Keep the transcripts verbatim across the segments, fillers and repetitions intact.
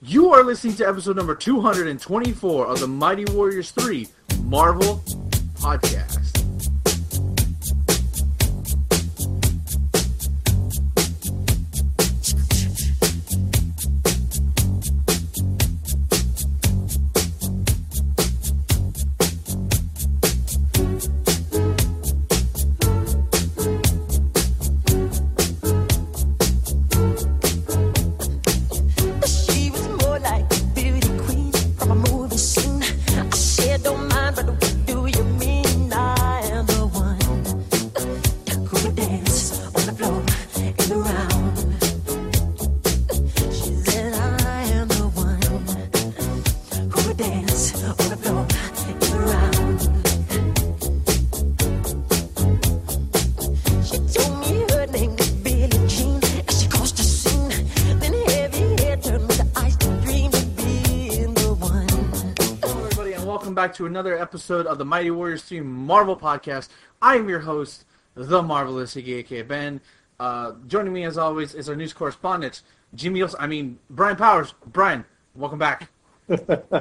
You are listening to episode number two hundred twenty-four of the Mighty Warriors three Marvel Podcast. To another episode of the Mighty Warriors three Marvel Podcast. I am your host, the Marvelous Iggy, aka Ben. Uh, joining me as always is our news correspondent, Jimmy. I mean Brian Powers. Brian, welcome back. You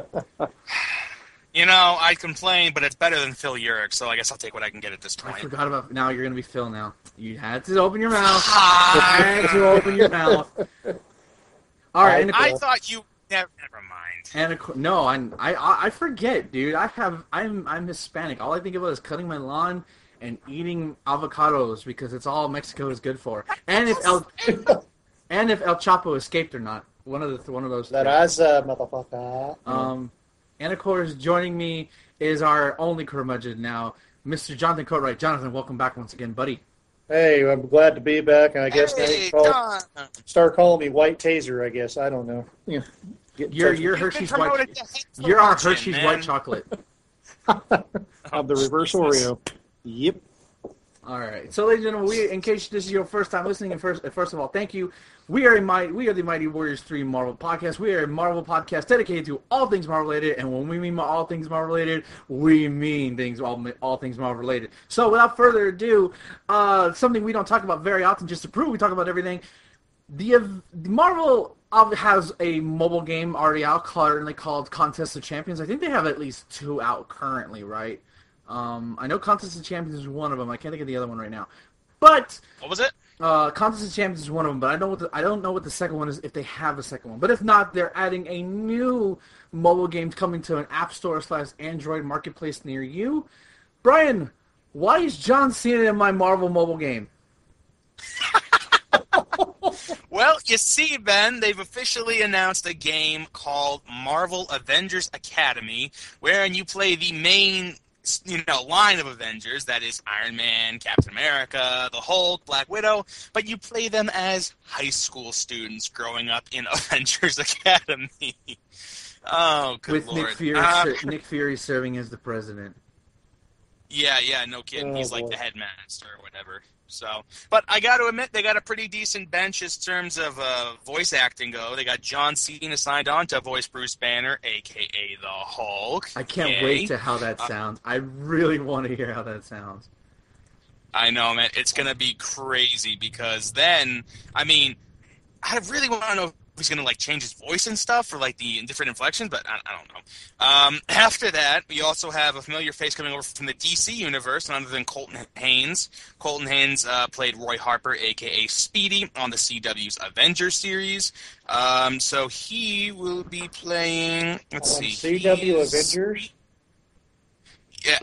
know, I complain, but it's better than Phil Urich, so I guess I'll take what I can get at this point. I forgot about. Now you're gonna be Phil. Now you had to open your mouth. You had to open your mouth. All right. I, I thought you. Never, never mind. And a, no, I'm, I I forget, dude. I have I'm I'm Hispanic. All I think about is cutting my lawn and eating avocados because it's all Mexico is good for. And if El and if El Chapo escaped or not, one of the one of those. La raza, motherfucker. Um, and of course, joining me is our only curmudgeon now, Mister Jonathan Coatright. Jonathan, welcome back once again, buddy. Hey, I'm glad to be back, and I guess hey, now you call, start calling me White Taser. I guess I don't know. Yeah. You're you're Hershey's white. You're our Hershey's man. White chocolate. I'm the reverse Oreo. Yep. All right. So, ladies and gentlemen, we, in case this is your first time listening, and first first of all, thank you. We are a mighty, we are the Mighty Warriors three Marvel Podcast. We are a Marvel podcast dedicated to all things Marvel related, and when we mean all things Marvel related, we mean things all all things Marvel related. So, without further ado, uh, something we don't talk about very often, just to prove we talk about everything. The, uh, the Marvel has a mobile game already out currently called Contest of Champions. I think they have at least two out currently, right? Um, I know Contest of Champions is one of them. I can't think of the other one right now. But what was it? Uh, Contest of Champions is one of them. But I don't know what the, I don't know what the second one is. If they have a second one, but if not, they're adding a new mobile game coming to an App Store slash Android marketplace near you. Brian, why is John Cena in my Marvel mobile game? Well, you see, Ben, they've officially announced a game called Marvel Avengers Academy, wherein you play the main, you know, line of Avengers, that is Iron Man, Captain America, the Hulk, Black Widow, but you play them as high school students growing up in Avengers Academy. Oh, good With Lord. Nick Fury, uh, Nick Fury serving as the president. Yeah, yeah, no kidding. Oh, He's boy. like the headmaster or whatever. So, but I got to admit, they got a pretty decent bench in terms of uh, voice acting go. They got John Cena signed on to voice Bruce Banner, a k a the Hulk. I can't Yay. wait to how that Uh, sounds. I really want to hear how that sounds. I know, man. It's going to be crazy because then, I mean, I really want to know if he's going to, like, change his voice and stuff for, like, the different inflections, but I, I don't know. Um, after that, we also have a familiar face coming over from the D C universe, none other than Colton Haynes. Colton Haynes uh, played Roy Harper, a k a. Speedy, on the C W's Avengers series. Um, so he will be playing, let's Um, see. C W he's- Avengers? Yeah.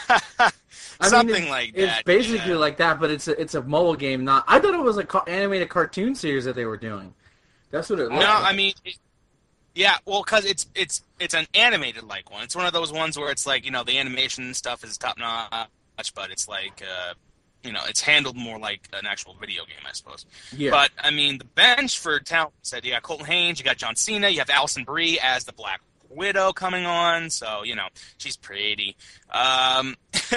I Something mean, it's, like it's that. basically yeah. like that, but it's a, it's a mobile game. Not. I thought it was an ca- animated cartoon series that they were doing. That's what it looked No, like. I mean, it, yeah, well, because it's it's it's an animated like one. It's one of those ones where it's like, you know, the animation and stuff is top notch, but it's like, uh, you know, it's handled more like an actual video game, I suppose. Yeah. But I mean, the bench for talent said you got Colton Haynes, you got John Cena, you have Allison Brie as the Black Widow coming on, so you know she's pretty. Um,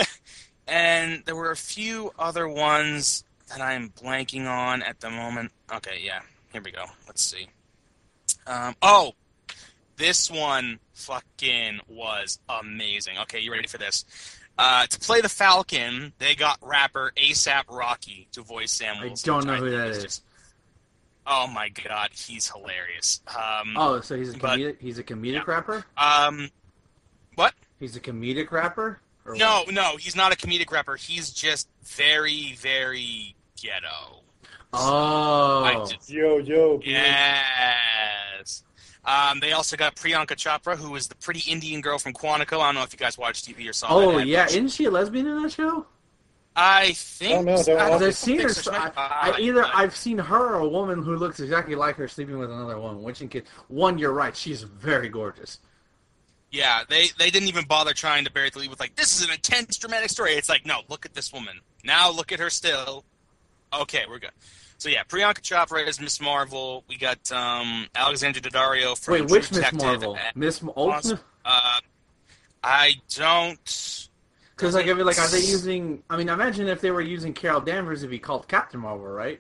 and there were a few other ones that I'm blanking on at the moment. Okay, yeah. Here we go. Let's see. Um, oh, this one fucking was amazing. Okay, you ready for this? Uh, to play the Falcon, they got rapper ASAP Rocky to voice Sam I Wilson. don't know which who think that is is. just- Oh my god, he's hilarious. Um, Oh, so he's a but- comedic. He's a comedic yeah. rapper. um, what? He's a comedic rapper. Or No, what? no, he's not a comedic rapper. He's just very, very ghetto. Oh. I just- Yo, yo. Yes. Um, they also got Priyanka Chopra, who is the pretty Indian girl from Quantico. I don't know if you guys watched T V or saw that. Oh ad, yeah, but she- isn't she a lesbian in that show? I think. Oh, no, don't I watch I've it. seen her. think so. She I, might- I either but- I've seen her or a woman who looks exactly like her sleeping with another woman. Which in kid, one, you're right. She's very gorgeous. Yeah, they, they didn't even bother trying to bury the lead with, like, this is an intense, dramatic story. It's like, no, look at this woman. Now look at her still. Okay, we're good. So, yeah, Priyanka Chopra is Miss Marvel. We got um, Alexandra Daddario from Wait, True which Miss Detective. Marvel? Miss M- old Awesome. Miss? Uh, I don't... Because like, I mean, like, are they using? I mean, imagine if they were using Carol Danvers, it'd be called Captain Marvel, right?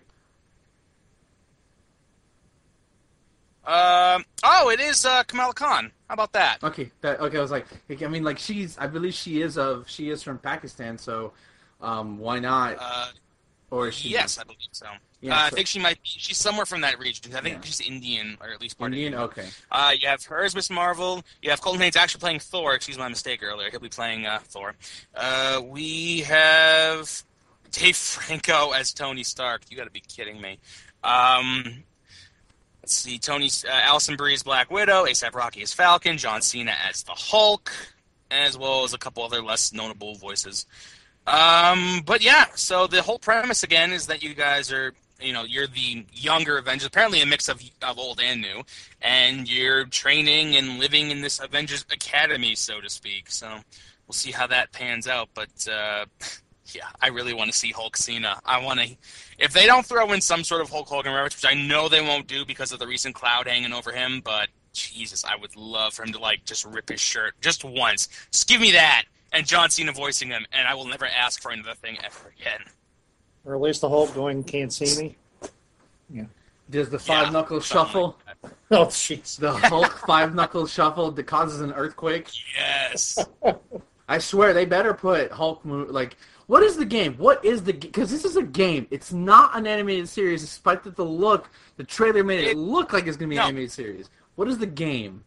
Um, oh, it is uh, Kamala Khan. How about that? Okay, that okay. I was like, I mean, like, she's. I believe she is of. She is from Pakistan, so um, why not? Uh, Or is she? yes, I believe so. Yeah, uh, I so- think she might be. She's somewhere from that region. I think Yeah. she's Indian, or at least part Indian. of Okay. Uh, you have her as Miss Marvel. You have Colton Haynes actually playing Thor. Excuse my mistake earlier. He'll be playing uh, Thor. Uh, we have Dave Franco as Tony Stark. You got to be kidding me. Um, let's see. Tony, uh, Alison Brie as Black Widow. A$AP Rocky as Falcon. John Cena as the Hulk, as well as a couple other less notable voices. Um, but yeah, so the whole premise again is that you guys are, you know, you're the younger Avengers, apparently a mix of, of old and new, and you're training and living in this Avengers Academy, so to speak. So we'll see how that pans out. But uh, yeah, I really want to see Hulk Cena. I want to, if they don't throw in some sort of Hulk Hogan reference, which I know they won't do because of the recent cloud hanging over him, but Jesus, I would love for him to like just rip his shirt just once. Just give me that. And John Cena voicing him, and I will never ask for another thing ever again. Or at least the Hulk going, can't see me. Does the five Yeah, knuckle something shuffle? like that. Oh, jeez. The Hulk five knuckle shuffle that causes an earthquake? Yes. I swear they better put Hulk mo- like. What is the game? What is the because this is a game. It's not an animated series, despite that the look, the trailer made it, It- look like it's gonna be an no. animated series. What is the game?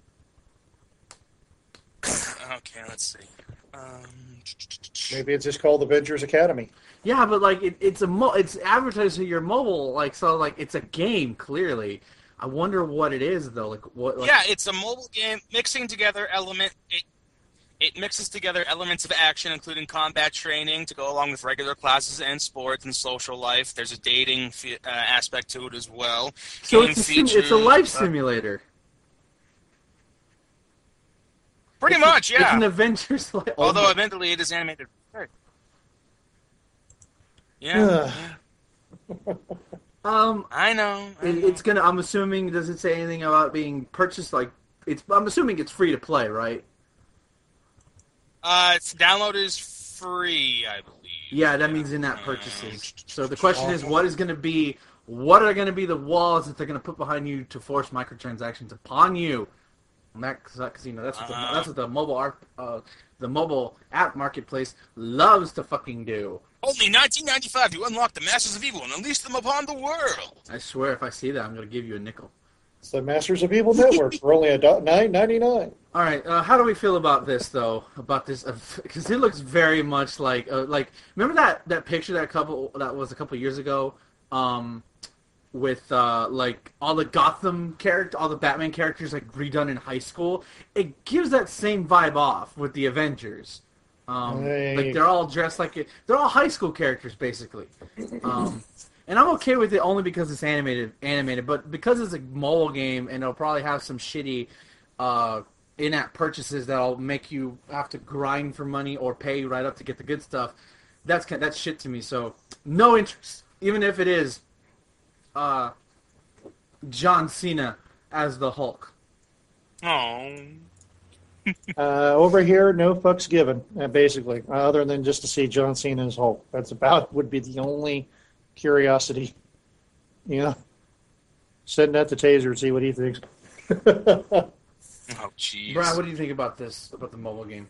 Okay, let's see. Um, Maybe it's just called Avengers Academy. Yeah, but like it, it's a mo- it's advertised to your mobile, like so like it's a game clearly. I wonder what it is though. Like what? Like, yeah, it's a mobile game mixing together element. It, it mixes together elements of action, including combat training, to go along with regular classes and sports and social life. There's a dating fe- uh, aspect to it as well. so Game it's a sim- it's a features, life uh, simulator. Pretty It's a- much, It's an yeah. Avengers. Like, Although oh, eventually it is animated. Right. Yeah, yeah. um, I know. I it, know. it's gonna. I'm assuming. Does it say anything about being purchased? Like it's. I'm assuming it's free to play, right? Uh, its download is free, I believe. Yeah, that means in-app purchases. So the question is, what is going to be, what are going to be the walls that they're going to put behind you to force microtransactions upon you? And that, cause, you know, that's what the, Uh-huh. that's what the mobile art, uh, the mobile app marketplace loves to fucking do. Only nineteen ninety-five to unlock the Masters of Evil and unleash them upon the world. I swear, if I see that, I'm going to give you a nickel. It's the Masters of Evil Network for only a nine ninety nine. All right, uh, how do we feel about this though? About this, because it looks very much like, uh, like remember that that picture that couple that was a couple years ago, um, with uh, like all the Gotham character, all the Batman characters like redone in high school. It gives that same vibe off with the Avengers. Um, Hey. Like they're all dressed like it, they're all high school characters basically. Um, and I'm okay with it only because it's animated, animated, but because it's a mobile game and it'll probably have some shitty uh, in-app purchases that'll make you have to grind for money or pay right up to get the good stuff. That's kind that's shit to me. So no interest, even if it is uh, John Cena as the Hulk. Oh. Uh, over here, no fucks given, uh, basically, uh, other than just to see John Cena's Hulk. That's about would be the only curiosity. You know, send that to Taser and see what he thinks. Oh, jeez. Brad, what do you think about this, about the mobile game?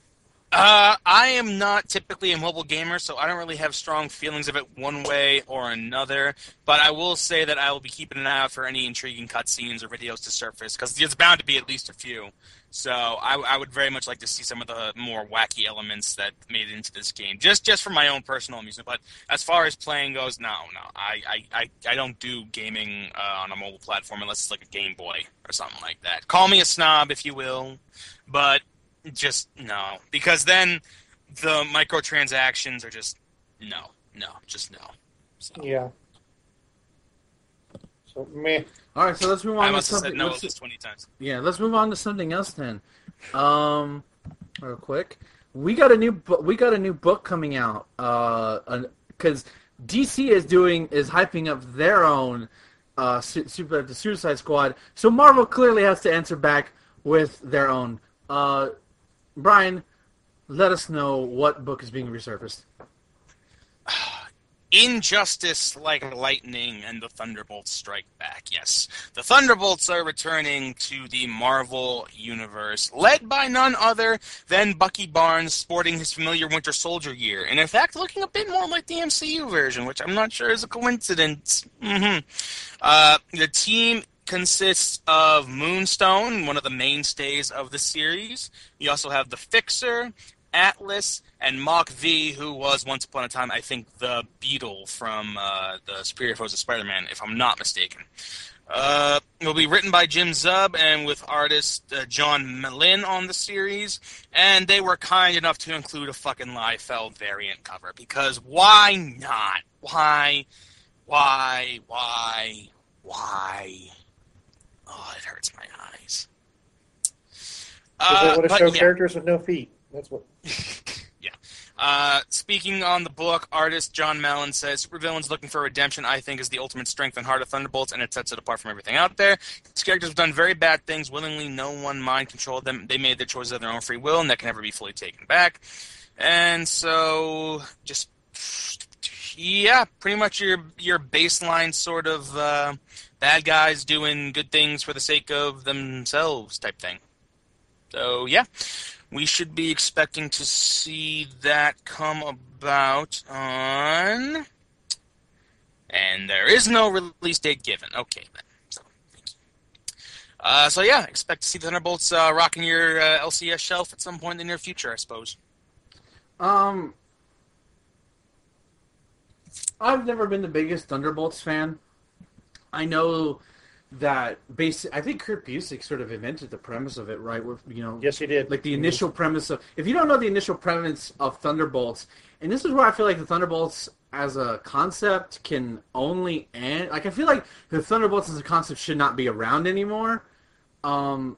Uh, I am not typically a mobile gamer, so I don't really have strong feelings of it one way or another. But I will say that I will be keeping an eye out for any intriguing cutscenes or videos to surface, because there's bound to be at least a few. So I, I would very much like to see some of the more wacky elements that made it into this game, just just for my own personal amusement. But as far as playing goes, no, no, I I, I, I don't do gaming uh, on a mobile platform unless it's like a Game Boy or something like that. Call me a snob if you will, but just no, because then the microtransactions are just no, no, just no. So. Yeah. So meh. All right, so let's move on I to must have something. said no let's- at least twenty times. Yeah, let's move on to something else then. Um, real quick, we got a new bu- we got a new book coming out. Uh, because D C is doing is hyping up their own uh su- super the Suicide Squad. So Marvel clearly has to answer back with their own. Uh, Brian, let us know what book is being resurfaced. Injustice like lightning and the Thunderbolts strike back. Yes, the Thunderbolts are returning to the Marvel Universe, led by none other than Bucky Barnes, sporting his familiar Winter Soldier gear, and in fact looking a bit more like the M C U version, which I'm not sure is a coincidence. Mm-hmm. Uh, the team consists of Moonstone, one of the mainstays of the series. You also have the Fixer, Atlas, and Mach V, who was once upon a time, I think, the Beetle from uh, the Superior Foes of Spider-Man, if I'm not mistaken. Uh, it will be written by Jim Zub and with artist uh, John Malin on the series, and they were kind enough to include a fucking Liefeld variant cover, because why not? Why? Why? Why? Why? Oh, it hurts my eyes. Because Uh, they want to but show yeah. characters with no feet. That's what. yeah. Uh, speaking on the book, artist John Mallon says, Supervillains looking for redemption, I think, is the ultimate strength and heart of Thunderbolts, and it sets it apart from everything out there. These characters have done very bad things willingly. No one mind controlled them. They made their choices of their own free will, and that can never be fully taken back. And so, just, yeah, pretty much your your baseline sort of uh, bad guys doing good things for the sake of themselves type thing. So, yeah. We should be expecting to see that come about on... And there is no release date given. Okay, then. So, thank you. Uh, so yeah, expect to see the Thunderbolts uh, rocking your uh, L C S shelf at some point in the near future, I suppose. Um, I've never been the biggest Thunderbolts fan. I know that basic. I think Kurt Busiek sort of invented the premise of it, right? With, you know, Yes, he did. like the initial premise of. If you don't know the initial premise of Thunderbolts, and this is where I feel like the Thunderbolts as a concept can only end. Like I feel like the Thunderbolts as a concept should not be around anymore, um,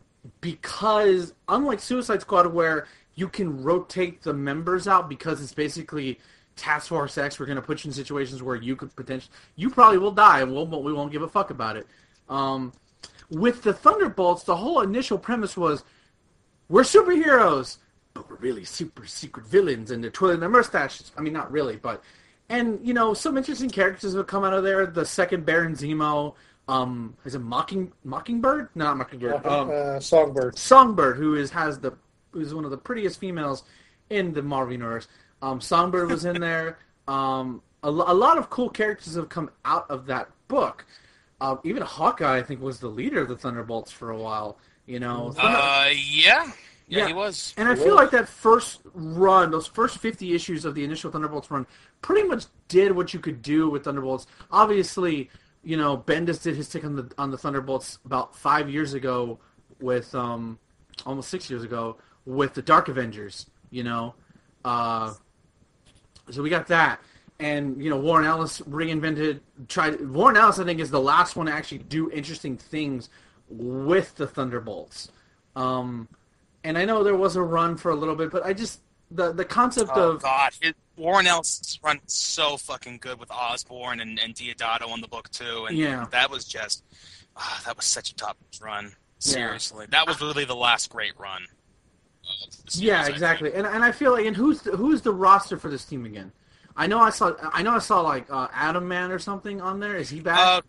because unlike Suicide Squad, where you can rotate the members out because it's basically Task Force X, we're going to put you in situations where you could potentially, you probably will die, and we'll, we won't give a fuck about it. Um, with the Thunderbolts, the whole initial premise was, we're superheroes, but we're really super secret villains, and they're twirling their mustaches. I mean, not really, but... And, you know, some interesting characters have come out of there. The second Baron Zemo, um, is it Mocking, Mockingbird? No, not Mockingbird. Um, uh, Songbird. Songbird, who is has the who's one of the prettiest females in the Marvel Universe. Um, Songbird was in there. Um, a, lo- a lot of cool characters have come out of that book. Uh, even Hawkeye, I think, was the leader of the Thunderbolts for a while. You know, Uh, yeah. yeah. Yeah. he was. and I feel like that first run, those first fifty issues of the initial Thunderbolts run, pretty much did what you could do with Thunderbolts. Obviously, you know, Bendis did his take on the on the Thunderbolts about five years ago with, um, almost six years ago, with the Dark Avengers, you know. Uh, so we got that. And, you know, Warren Ellis reinvented, tried, Warren Ellis, I think, is the last one to actually do interesting things with the Thunderbolts. Um, and I know there was a run for a little bit, but I just, the, the concept Oh, of... God. It, Warren Ellis run so fucking good with Osborn and, and Diodato on the book, too. And Yeah. that was just, ah, that was such a top run. Seriously. That was really the last great run. of the series, Yeah, I exactly. think. And and I feel like, and who's the, who's the roster for this team again? I know I saw, I know I saw like uh, Atom Man or something on there. Is he back? Uh,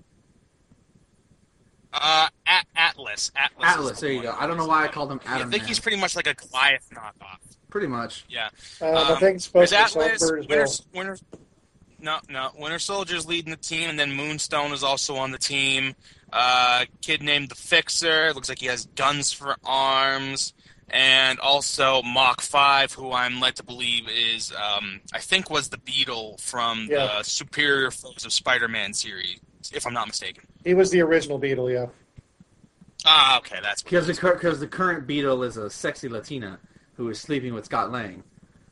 uh, At- Atlas. Atlas. is Atlas. the There you one go. who I don't know is why I the called him one. I Atom think Man. he's pretty much like a Goliath knockoff. Pretty much. Yeah. Uh, Um, I think it's supposed to be there's Atlas, Songbird as Winter, well. Winter, no, no, Winter Soldier's leading the team, and then Moonstone is also on the team. Uh, kid named the Fixer. Looks like he has guns for arms. And also Mach five, who I'm led to believe is, um, I think was the Beetle from Yeah. the Superior Foes of Spider-Man series, if I'm not mistaken. He was the original Beetle, yeah. Ah, okay, that's what Because the, it is. cur- 'cause the current Beetle is a sexy Latina who is sleeping with Scott Lang.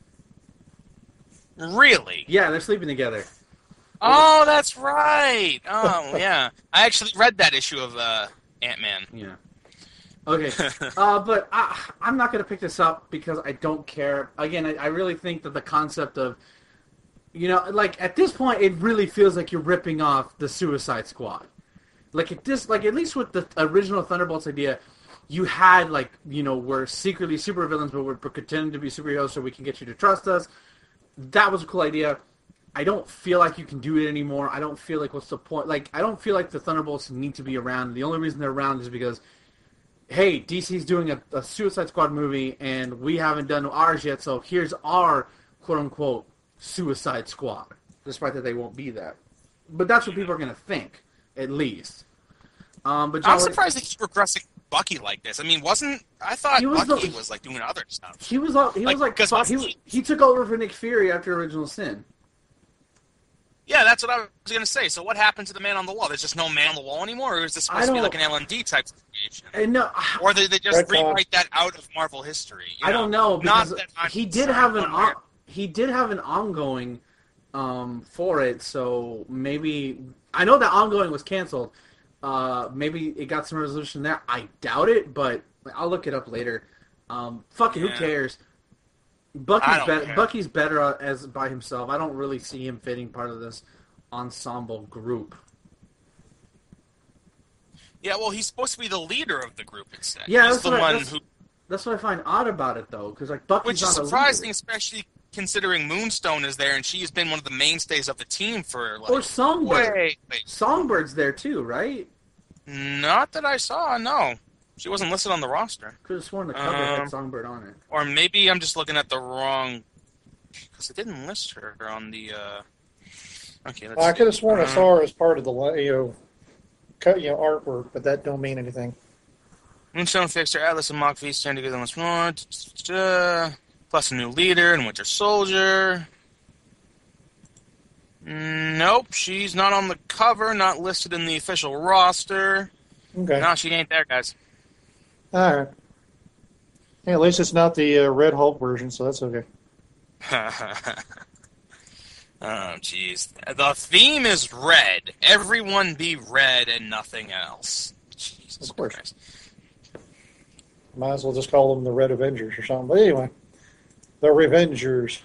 Really? Yeah, they're sleeping together. Oh, that's right. Oh, yeah. I actually read that issue of uh, Ant-Man. Yeah. Okay. uh, but I, I'm not going to pick this up because I don't care. Again, I, I really think that the concept of, you know, like at this point, it really feels like you're ripping off the Suicide Squad. Like at this, like at least with the original Thunderbolts idea, you had like, you know, we're secretly supervillains, but we're pretending to be superheroes so we can get you to trust us. That was a cool idea. I don't feel like you can do it anymore. I don't feel like what's the point? Like I don't feel like the Thunderbolts need to be around. The only reason they're around is because, hey, D C's doing a, a Suicide Squad movie and we haven't done ours yet, so here's our quote unquote Suicide Squad. Despite that they won't be that. But that's what people are gonna think, at least. Um, but John, I'm surprised they keep regressing Bucky like this. I mean, wasn't I thought He was Bucky the- was like doing other stuff? he was all, he was Like, like 'cause fuck, he, Bucky- he took over for Nick Fury after Original Sin. Yeah, that's what I was gonna say. So what happened to the Man on the Wall? There's just no Man on the Wall anymore, or is this I supposed to be don't- like an L and D type situation? And no, Or did they just Retcon. rewrite that out of Marvel history? You I don't know Not because that I'm he did concerned have an one way or- on, he did have an ongoing um, for it, so maybe I know that ongoing was canceled. Uh, maybe it got some resolution there. I doubt it, but I'll look it up later. Um, fucking Yeah. who cares? I Bucky's don't better. care. Bucky's better as by himself. I don't really see him fitting part of this ensemble group. Yeah, well, he's supposed to be the leader of the group. It said. Yeah, he's that's the what I- one that's- who, That's what I find odd about it, though, because like Bucky's which is not a leader. surprising, especially considering Moonstone is there and she's been one of the mainstays of the team for like. Or Songbird. Wait, wait. Songbird's there too, right? Not that I saw. No, she wasn't listed on the roster. Could have sworn the cover had Um, Songbird on it. Or maybe I'm just looking at the wrong. Because it didn't list her on the. Uh... Okay, let's. I could have see. sworn I Uh, saw her as part of the li- you know, cut you know artwork, but that don't mean anything. Moonstone, Fixer, Atlas, and Mach V stand together on this one. Plus a new leader and Winter Soldier. Nope, she's not on the cover, not listed in the official roster. Okay, No, she ain't there, guys. all right. Hey, at least it's not the uh, Red Hulk version, so that's okay. Oh, jeez. The theme is red. Everyone be red and nothing else. Jesus Of course. Christ. Might as well just call them the Red Avengers or something. But anyway, the Revengers.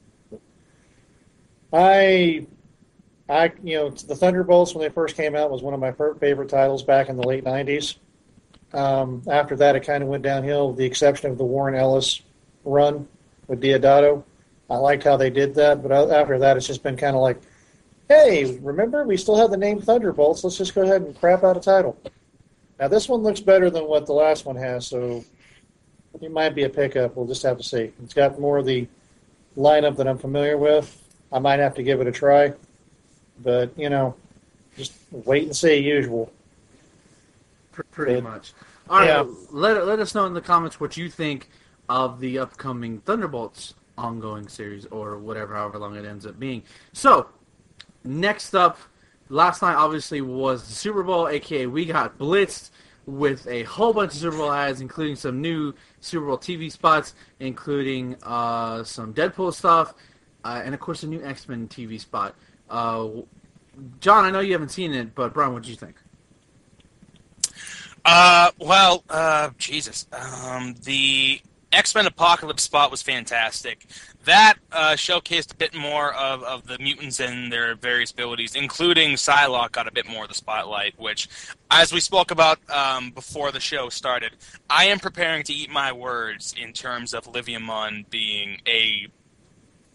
I, I, you know, the Thunderbolts when they first came out was one of my fir- favorite titles back in the late nineties. Um, after that, it kind of went downhill, with the exception of the Warren Ellis run with Diodato. I liked how they did that, but after that, it's just been kind of like, hey, remember, we still have the name Thunderbolts. Let's just go ahead and crap out a title. Now, this one looks better than what the last one has, so it might be a pickup. We'll just have to see. It's got more of the lineup that I'm familiar with. I might have to give it a try, but, you know, just wait and see, usual. Pr- pretty Good. much. All right, Yeah. let let us know in the comments what you think of the upcoming Thunderbolts ongoing series or whatever, however long it ends up being. So, next up, last night obviously was the Super Bowl, aka we got blitzed with a whole bunch of Super Bowl ads, including some new Super Bowl T V spots, including uh, some Deadpool stuff, uh, and of course a new X-Men T V spot. Uh, John, I know you haven't seen it, but Brian, what did you think? Uh, well, uh, Jesus. Um, the X-Men Apocalypse spot was fantastic. That uh, showcased a bit more of, of the mutants and their various abilities, including Psylocke got a bit more of the spotlight, which, as we spoke about um, before the show started, I am preparing to eat my words in terms of Olivia Munn being a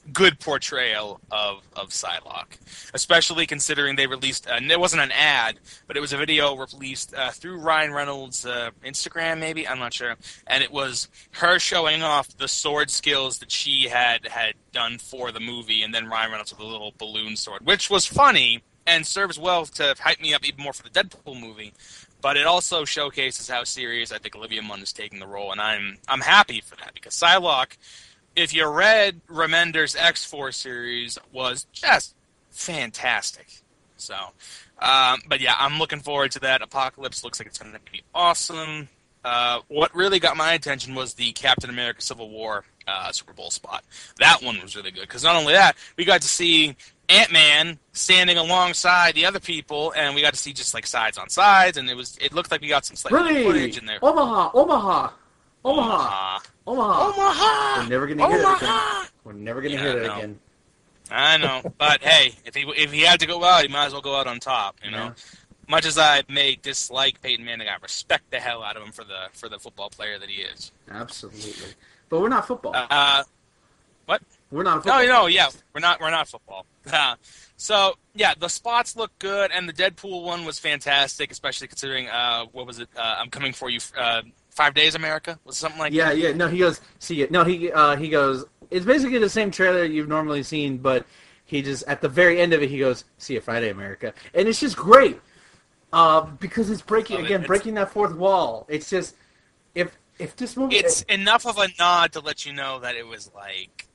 good portrayal of, of Psylocke, especially considering they released, uh, it wasn't an ad, but it was a video released uh, through Ryan Reynolds' uh, Instagram, maybe, I'm not sure, and it was her showing off the sword skills that she had, had done for the movie, and then Ryan Reynolds with a little balloon sword, which was funny and serves well to hype me up even more for the Deadpool movie. But it also showcases how serious I think Olivia Munn is taking the role, and I'm I'm happy for that, because Psylocke, if you read Remender's X-Force series, was just fantastic. So, um, but yeah, I'm looking forward to that. Apocalypse looks like it's going to be awesome. Uh, what really got my attention was the Captain America Civil War uh, Super Bowl spot. That one was really good, because not only that, we got to see Ant-Man standing alongside the other people, and we got to see just like sides on sides, and it was it looked like we got some slight Really? footage in there. Omaha, Omaha, Omaha, Omaha. Omaha. Omaha. We're never gonna hear that again. Omaha. We're never gonna Yeah, hear I that know. again. I know, but hey, if he if he had to go out, he might as well go out on top. You know, Yeah. much as I may dislike Peyton Manning, I respect the hell out of him for the for the football player that he is. Absolutely. But we're not football. Uh, we're not a no, football. no, yeah, we're not we're not football. Uh, so yeah, the spots look good, and the Deadpool one was fantastic, especially considering uh, what was it? Uh, I'm coming for you. Uh, Five Days America was it something like Yeah, that. yeah. No, he goes. See it. No, he uh, he goes. It's basically the same trailer you've normally seen, but he just at the very end of it, he goes, "See you Friday, America," and it's just great uh, because it's breaking Oh, it- again, it's- breaking that fourth wall. It's just if if this movie, It's enough of a nod to let you know that it was like.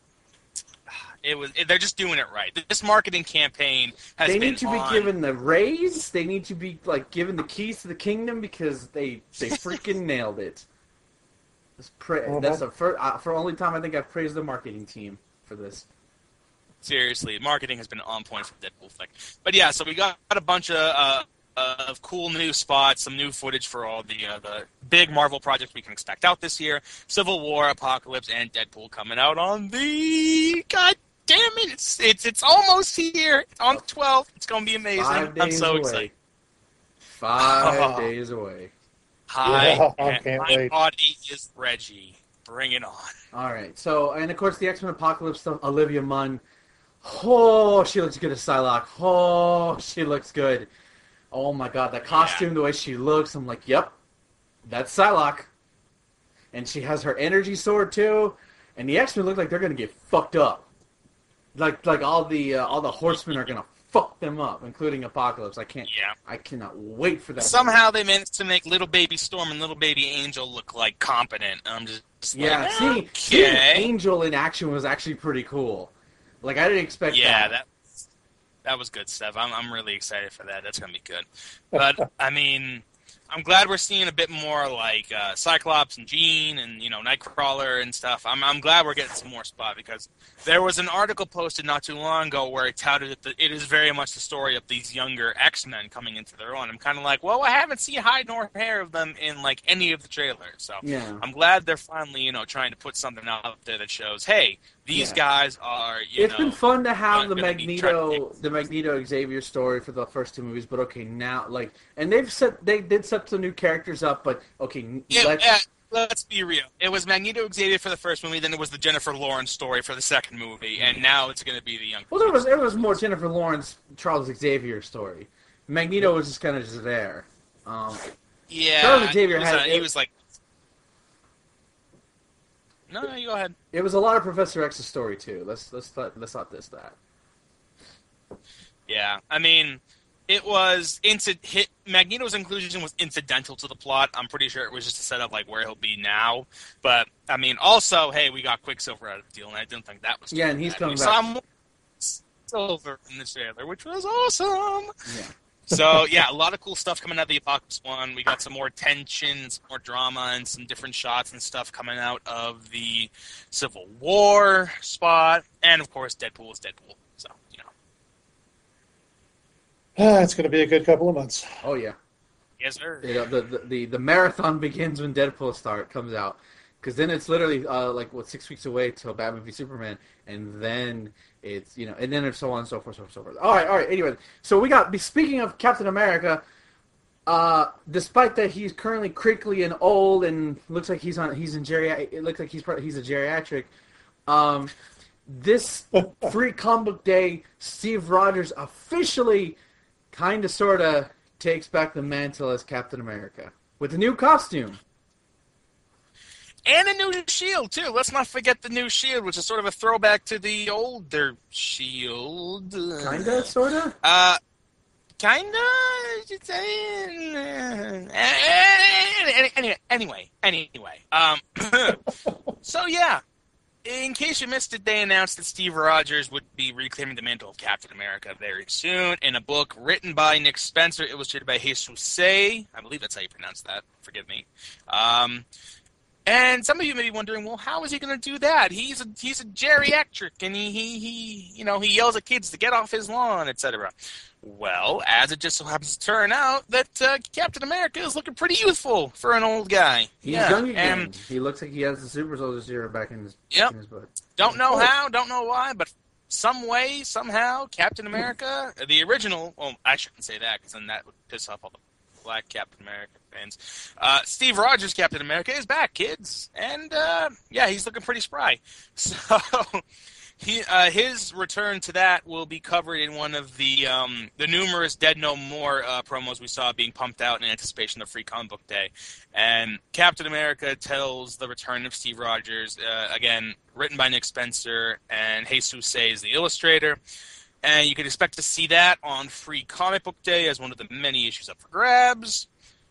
It was. They're just doing it right. This marketing campaign has they been need to be on- given the raise. They need to be like given the keys to the kingdom because they they freaking nailed it. That's, pra- Well, that's that- the first uh, for only time I think I've praised the marketing team for this. Seriously, marketing has been on point for Deadpool flick. But yeah, so we got a bunch of uh, of cool new spots, some new footage for all the uh, the big Marvel projects we can expect out this year: Civil War, Apocalypse, and Deadpool coming out on the God damn it! It's it's it's almost here on the twelfth. It's gonna be amazing. Five days I'm so away. excited. Five days away. Hi, Yeah, I and can't my wait. body is Reggie. Bring it on. All right. So, and of course, the X-Men Apocalypse stuff, Olivia Munn. Oh, she looks good as Psylocke. Oh, she looks good. Oh my God, that costume, the way she looks, I'm like, yep, that's Psylocke. And she has her energy sword too. And the X-Men look like they're gonna get fucked up. Like, like all the uh, all the Horsemen are gonna fuck them up, including Apocalypse. I can't. Yeah. I cannot wait for that. Somehow they managed to make little baby Storm and little baby Angel look like competent. I'm just, just Yeah, like, see, seeing okay. Angel in action was actually pretty cool. Like, I didn't expect Yeah, that. that that was good stuff. I'm I'm really excited for that. That's gonna be good. But I mean, I'm glad we're seeing a bit more like uh, Cyclops and Jean and you know Nightcrawler and stuff. I'm I'm glad we're getting some more spot because there was an article posted not too long ago where it touted that the, it is very much the story of these younger X-Men coming into their own. I'm kind of like, well, I haven't seen hide nor hair of them in like any of the trailers, so Yeah. I'm glad they're finally you know trying to put something out there that shows, hey, these Yeah. guys are you It's know. been fun to have not the gonna be trying Magneto, to- the Magneto Xavier story for the first two movies, but okay, now like, and they've set, they did set some new characters up, but okay, Yeah, let's, yeah, let's be real. It was Magneto Xavier for the first movie, then it was the Jennifer Lawrence story for the second movie, and now it's going to be the young. well, there was there was more Jennifer Lawrence, Charles Xavier story. Magneto was just kind of just there. Um, Yeah, Charles Xavier he was, had- uh, he was like. No, no, you go ahead. it was a lot of Professor X's story too. Let's let's not, let's not diss that. Yeah, I mean, it was into hit. Magneto's inclusion was incidental to the plot. I'm pretty sure it was just to set up like where he'll be now. But I mean, also, hey, we got Quicksilver out of the deal, and I didn't think that was. Yeah, and he's bad. coming We back. saw Silver in the trailer, which was awesome. Yeah. So, yeah, a lot of cool stuff coming out of the Apocalypse one. We got some more tension, some more drama, and some different shots and stuff coming out of the Civil War spot. And, of course, Deadpool is Deadpool. So, you know. Ah, it's going to be a good couple of months. Oh yeah. Yes, sir. You know, the, the, the, the marathon begins when Deadpool start comes out. Because then it's literally, uh, like, what, six weeks away till Batman v Superman. And then it's, you know, and then it's so on and so forth, so on and so forth. All right, all right, anyway. So we got, speaking of Captain America, uh, despite that he's currently crinkly and old and looks like he's on, he's in geri, it looks like he's, part- he's a geriatric, um, this free comic book day, Steve Rogers officially kind of sort of takes back the mantle as Captain America with a new costume. And a new shield, too. Let's not forget the new shield, which is sort of a throwback to the older shield. Kinda, sorta? Uh, kinda? Anyway, anyway, anyway. Um, so, yeah. In case you missed it, they announced that Steve Rogers would be reclaiming the mantle of Captain America very soon in a book written by Nick Spencer, illustrated by Jesus Say. I believe that's how you pronounce that. Forgive me. Um... And some of you may be wondering, well, how is he going to do that? He's a he's a geriatric, and he, he he you know he yells at kids to get off his lawn, et cetera. Well, as it just so happens to turn out that uh, Captain America is looking pretty youthful for an old guy. He's yeah. young again. And he looks like he has the super soldier serum back in his, yep. in his butt. Don't know how, don't know why, but some way, somehow, Captain America, the original. Well, I shouldn't say that because then that would piss off all the Black Captain America fans. Uh, Steve Rogers, Captain America, is back, kids, and uh, yeah, he's looking pretty spry. So he, uh, his return to that will be covered in one of the um, the numerous Dead No More uh, promos we saw being pumped out in anticipation of Free Comic Book Day. And Captain America tells the return of Steve Rogers, uh, again written by Nick Spencer, and Jesus Say is the illustrator. And you can expect to see that on Free Comic Book Day as one of the many issues up for grabs.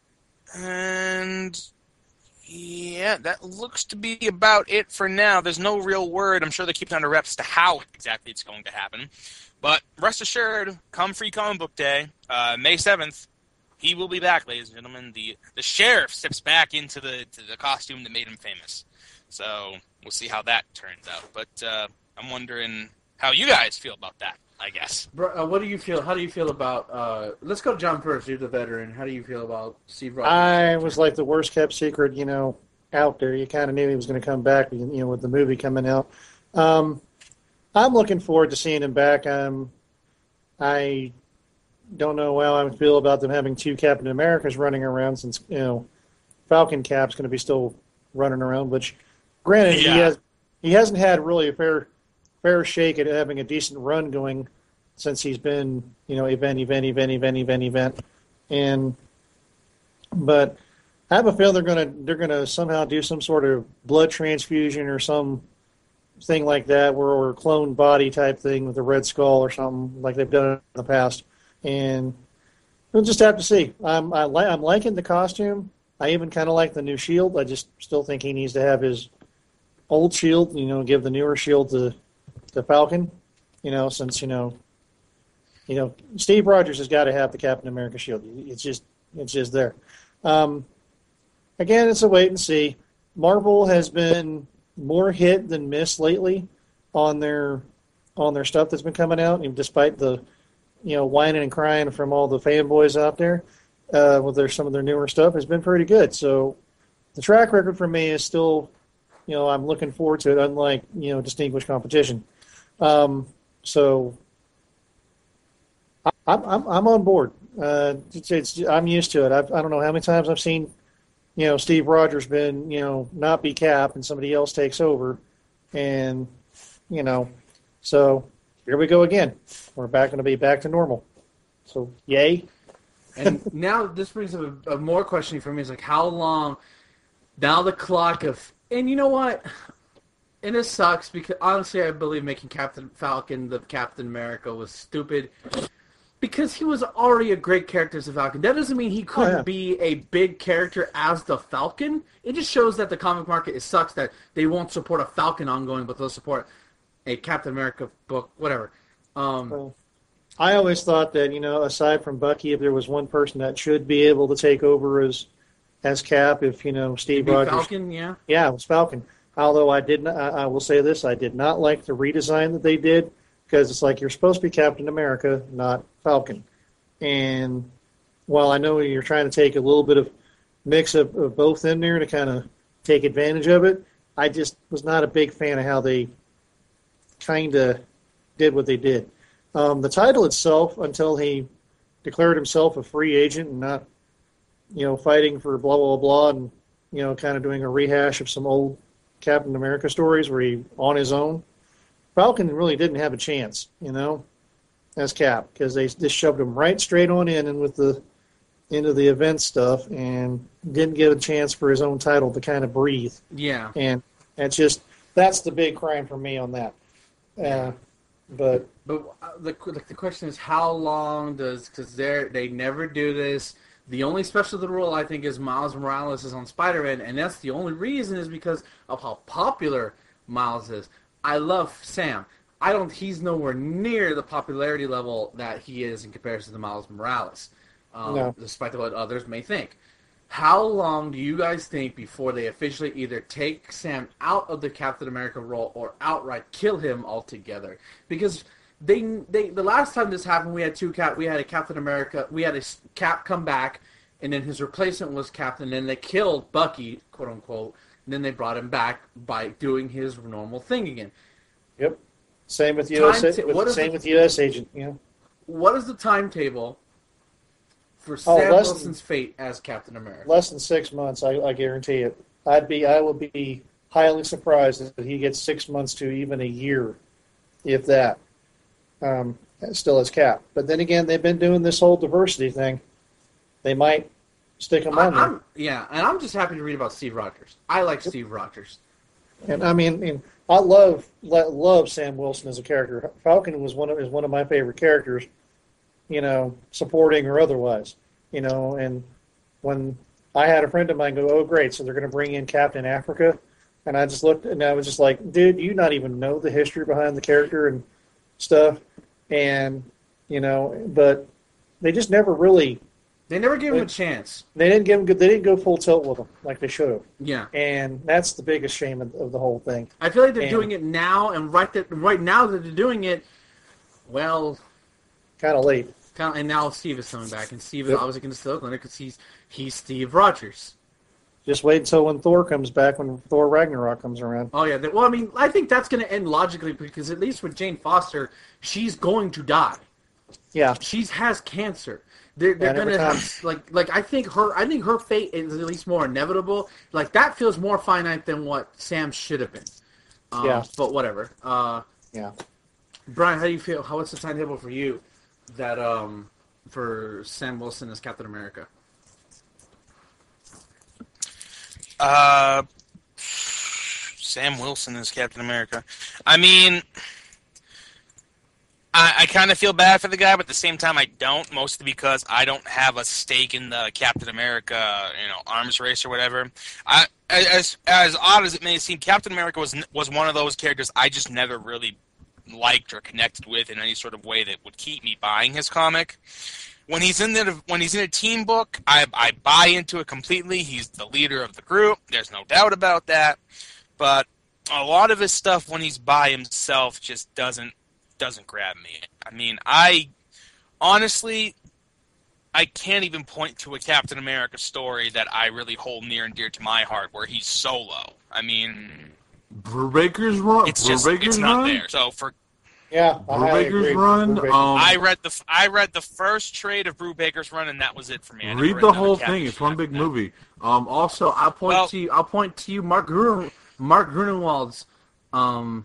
And yeah, that looks to be about it for now. There's no real word. I'm sure they keep it under wraps as to how exactly it's going to happen. But rest assured, come Free Comic Book Day, uh, May seventh, he will be back, ladies and gentlemen. The the sheriff steps back into the to the costume that made him famous. So we'll see how that turns out. But uh, I'm wondering how you guys feel about that. I guess. Bro, uh, what do you feel? How do you feel about? Uh, let's go, John first. You're the veteran. How do you feel about Steve Rogers? I was like the worst kept secret, you know, out there. You kind of knew he was going to come back, you know, with the movie coming out. Um, I'm looking forward to seeing him back. Um, I don't know how I would feel about them having two Captain Americas running around, since you know Falcon Cap's going to be still running around. Which, granted, yeah. he has he hasn't had really a fair. fair shake at having a decent run going since he's been, you know, event, event, event, event, event, event. And, but I have a feeling they're going to, they're going to somehow do some sort of blood transfusion or some thing like that, where, or clone body type thing with a Red Skull or something like they've done in the past. And we'll just have to see. I'm, I li- I'm liking the costume. I even kind of like the new shield. I just still think he needs to have his old shield, you know, give the newer shield to, the Falcon, you know, since, you know, you know, Steve Rogers has got to have the Captain America shield. It's just, it's just there. Um, again, it's a wait and see. Marvel has been more hit than miss lately on their, on their stuff that's been coming out, and despite the, you know, whining and crying from all the fanboys out there, uh, with their, some of their newer stuff has been pretty good. So the track record for me is still, you know, I'm looking forward to it, unlike, you know, distinguished competition. Um, so I, I'm I'm on board. Uh, it's, it's I'm used to it. I've, I don't know how many times I've seen, you know, Steve Rogers been, you know, not be Cap and somebody else takes over, and you know, so here we go again. We're back going to be back to normal. So yay. And now this brings up a, a more question for me. Is like, how long? Now the clock of, and you know what? And it sucks because, honestly, I believe making Captain Falcon the Captain America was stupid because he was already a great character as a Falcon. That doesn't mean he couldn't oh, yeah. be a big character as the Falcon. It just shows that the comic market, it sucks that they won't support a Falcon ongoing, but they'll support a Captain America book, whatever. Um, well, I always thought that, you know, aside from Bucky, if there was one person that should be able to take over as as Cap, if, you know, Steve Rogers. Falcon, yeah? Yeah, it was Falcon. Although I did not, I will say this, I did not like the redesign that they did, because it's like you're supposed to be Captain America, not Falcon. And while I know you're trying to take a little bit of mix of, of both in there to kind of take advantage of it, I just was not a big fan of how they kind of did what they did. Um, the title itself, until he declared himself a free agent and not, you know, fighting for blah, blah, blah, and, you know, kind of doing a rehash of some old Captain America stories where he on his own. Falcon really didn't have a chance, you know, as Cap, because they just shoved him right straight on in and with the into the event stuff, and didn't get a chance for his own title to kind of breathe. Yeah, and it's just that's the big crime for me on that. Uh, but but the the question is, how long does because they they never do this. The only special to the rule, I think, is Miles Morales is on Spider-Man, and that's the only reason is because of how popular Miles is. I love Sam. I don't. He's nowhere near the popularity level that he is in comparison to Miles Morales, um, no. despite what others may think. How long do you guys think before they officially either take Sam out of the Captain America role or outright kill him altogether? Because they, they, the last time this happened, we had two cap. We had a Captain America. We had a Cap come back, and then his replacement was Captain. And they killed Bucky, quote unquote. And then they brought him back by doing his normal thing again. Yep. Same with U S. Ta- with, same the, with U S Agent. Yeah. What is the timetable for oh, Sam less Wilson's than, fate as Captain America? Less than six months, I, I guarantee it. I'd be, I would be highly surprised if he gets six months to even a year, if that. Um, still as Cap. But then again, they've been doing this whole diversity thing. They might stick him I, on there. I'm, yeah, and I'm just happy to read about Steve Rogers. I like yep. Steve Rogers. And I mean, and I love love Sam Wilson as a character. Falcon was one of is one of my favorite characters, you know, supporting or otherwise, you know. And when I had a friend of mine go, "Oh, great, so they're going to bring in Captain Africa," and I just looked and I was just like, "Dude, you not even know the history behind the character and stuff," and you know, but they just never really. They never gave they, him a chance. They didn't give him. They didn't go full tilt with him like they should have. Yeah, and that's the biggest shame of, of the whole thing. I feel like they're and, doing it now, and right that right now that they're doing it, well, kind of late. Kind of, and now Steve is coming back, and Steve is yep. obviously going to still because he's he's Steve Rogers. Just wait until when Thor comes back, when Thor Ragnarok comes around. Oh yeah, well I mean I think that's going to end logically because at least with Jane Foster, she's going to die. Yeah, she has cancer. They're, they're yeah, gonna have, like like I think her I think her fate is at least more inevitable. Like that feels more finite than what Sam should have been. Um, yeah, but whatever. Uh, yeah, Brian, how do you feel? How what's the timetable for you that um for Sam Wilson as Captain America? Uh, Sam Wilson as Captain America. I mean. I, I kind of feel bad for the guy, but at the same time, I don't. Mostly because I don't have a stake in the Captain America, you know, arms race or whatever. I, as as odd as it may seem, Captain America was was one of those characters I just never really liked or connected with in any sort of way that would keep me buying his comic. When he's in the when he's in a team book, I I buy into it completely. He's the leader of the group. There's no doubt about that. But a lot of his stuff when he's by himself just doesn't. doesn't grab me. I mean, I honestly, I can't even point to a Captain America story that I really hold near and dear to my heart where he's solo. I mean, Brubaker's Run. It's just Brubaker's it's not Run? there. So for yeah, Brubaker's Run. Brubaker's. Um, I read the I read the first trade of Brubaker's Run, and that was it for me. I never read read the another whole Captain thing. It's one after big that. movie. Um, also, I'll point Well- to you. I'll point to you, Mark Grun, Mark Grunewald's um,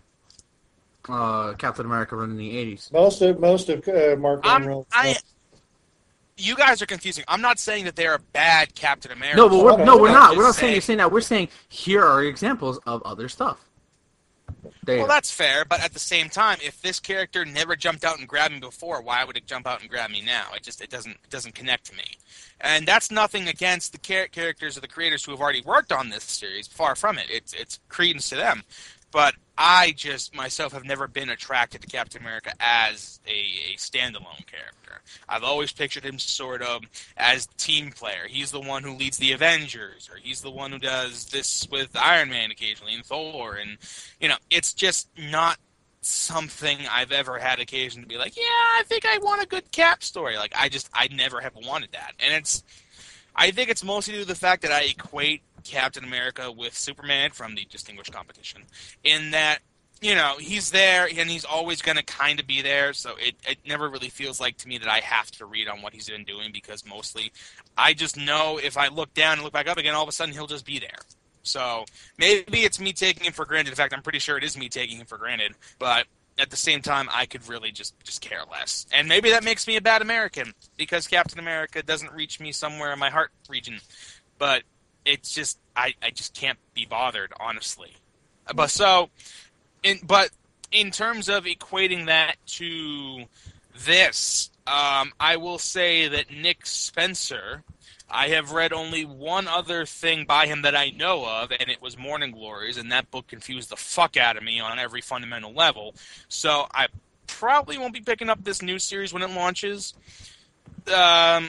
uh, Captain America run in the eighties. Most of most of uh, Mark I'm, Unruh. I, you guys are confusing. I'm not saying that they're a bad Captain America. No, but we're, Okay. no, we're I'm not. just We're not saying saying- you're saying that. We're saying here are examples of other stuff. There. Well, that's fair, but at the same time, if this character never jumped out and grabbed me before, why would it jump out and grab me now? It just it doesn't it doesn't connect to me, and that's nothing against the char- characters or the creators who have already worked on this series. Far from it. It's it's credence to them, but I just myself have never been attracted to Captain America as a, a standalone character. I've always pictured him sort of as the team player. He's the one who leads the Avengers, or he's the one who does this with Iron Man occasionally and Thor, and you know, it's just not something I've ever had occasion to be like, yeah, I think I want a good Cap story. Like, I just, I never have wanted that. And it's, I think it's mostly due to the fact that I equate Captain America with Superman from the Distinguished Competition, in that, you know, he's there and he's always going to kind of be there, so it, it never really feels like to me that I have to read on what he's been doing, because mostly I just know if I look down and look back up again, all of a sudden he'll just be there. So maybe it's me taking him for granted. In fact, I'm pretty sure it is me taking him for granted, but at the same time, I could really just, just care less. And maybe that makes me a bad American, because Captain America doesn't reach me somewhere in my heart region. But it's just, I, I just can't be bothered, honestly. But so, in, but in terms of equating that to this, um, I will say that Nick Spencer, I have read only one other thing by him that I know of, and it was Morning Glories, and that book confused the fuck out of me on every fundamental level. So I probably won't be picking up this new series when it launches. Um,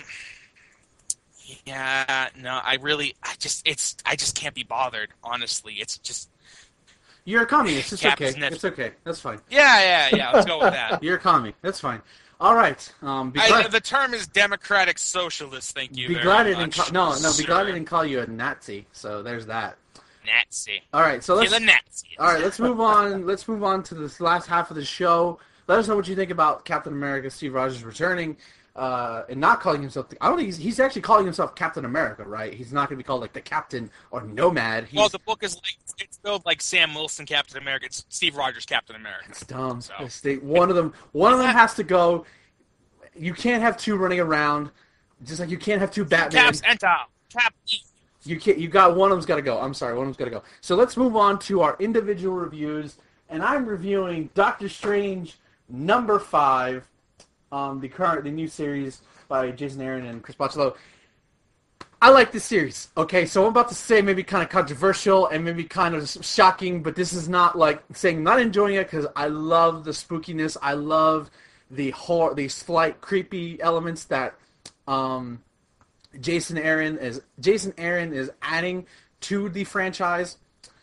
yeah, no, I really, I just, it's, I just can't be bothered, honestly. It's just... You're a communist. It's Cap okay. is net- It's okay. That's fine. Yeah, yeah, yeah, let's go with that. You're a commie. That's fine. All right. Um, be I, glad, the term is democratic socialist, thank you be very glad I didn't much. call, no, no, be sir. glad I didn't call you a Nazi. So there's that. Nazi. All right. So let's Kill the Nazis. all right. Let's move on. Let's move on to this last half of the show. Let us know what you think about Captain America: Steve Rogers returning, uh, and not calling himself. I don't think he's, he's actually calling himself Captain America, right? He's not going to be called like the Captain or Nomad. He's, Well, the book is like, it's spelled like Sam Wilson Captain America. It's Steve Rogers Captain America. It's dumb. So. It's they, one of them. One of them has to go. You can't have two running around, just like you can't have two Batman. Caps enter. Cap. You can't. You got one of them's got to go. I'm sorry, one of them's got to go. So let's move on to our individual reviews, and I'm reviewing Doctor Strange number five, um, the current the new series by Jason Aaron and Chris Bachalo. I like this series. Okay, so I'm about to say maybe kind of controversial and maybe kind of shocking, but this is not like saying I'm not enjoying it because I love the spookiness. I love the horror, these slight creepy elements that um, Jason Aaron is Jason Aaron is adding to the franchise.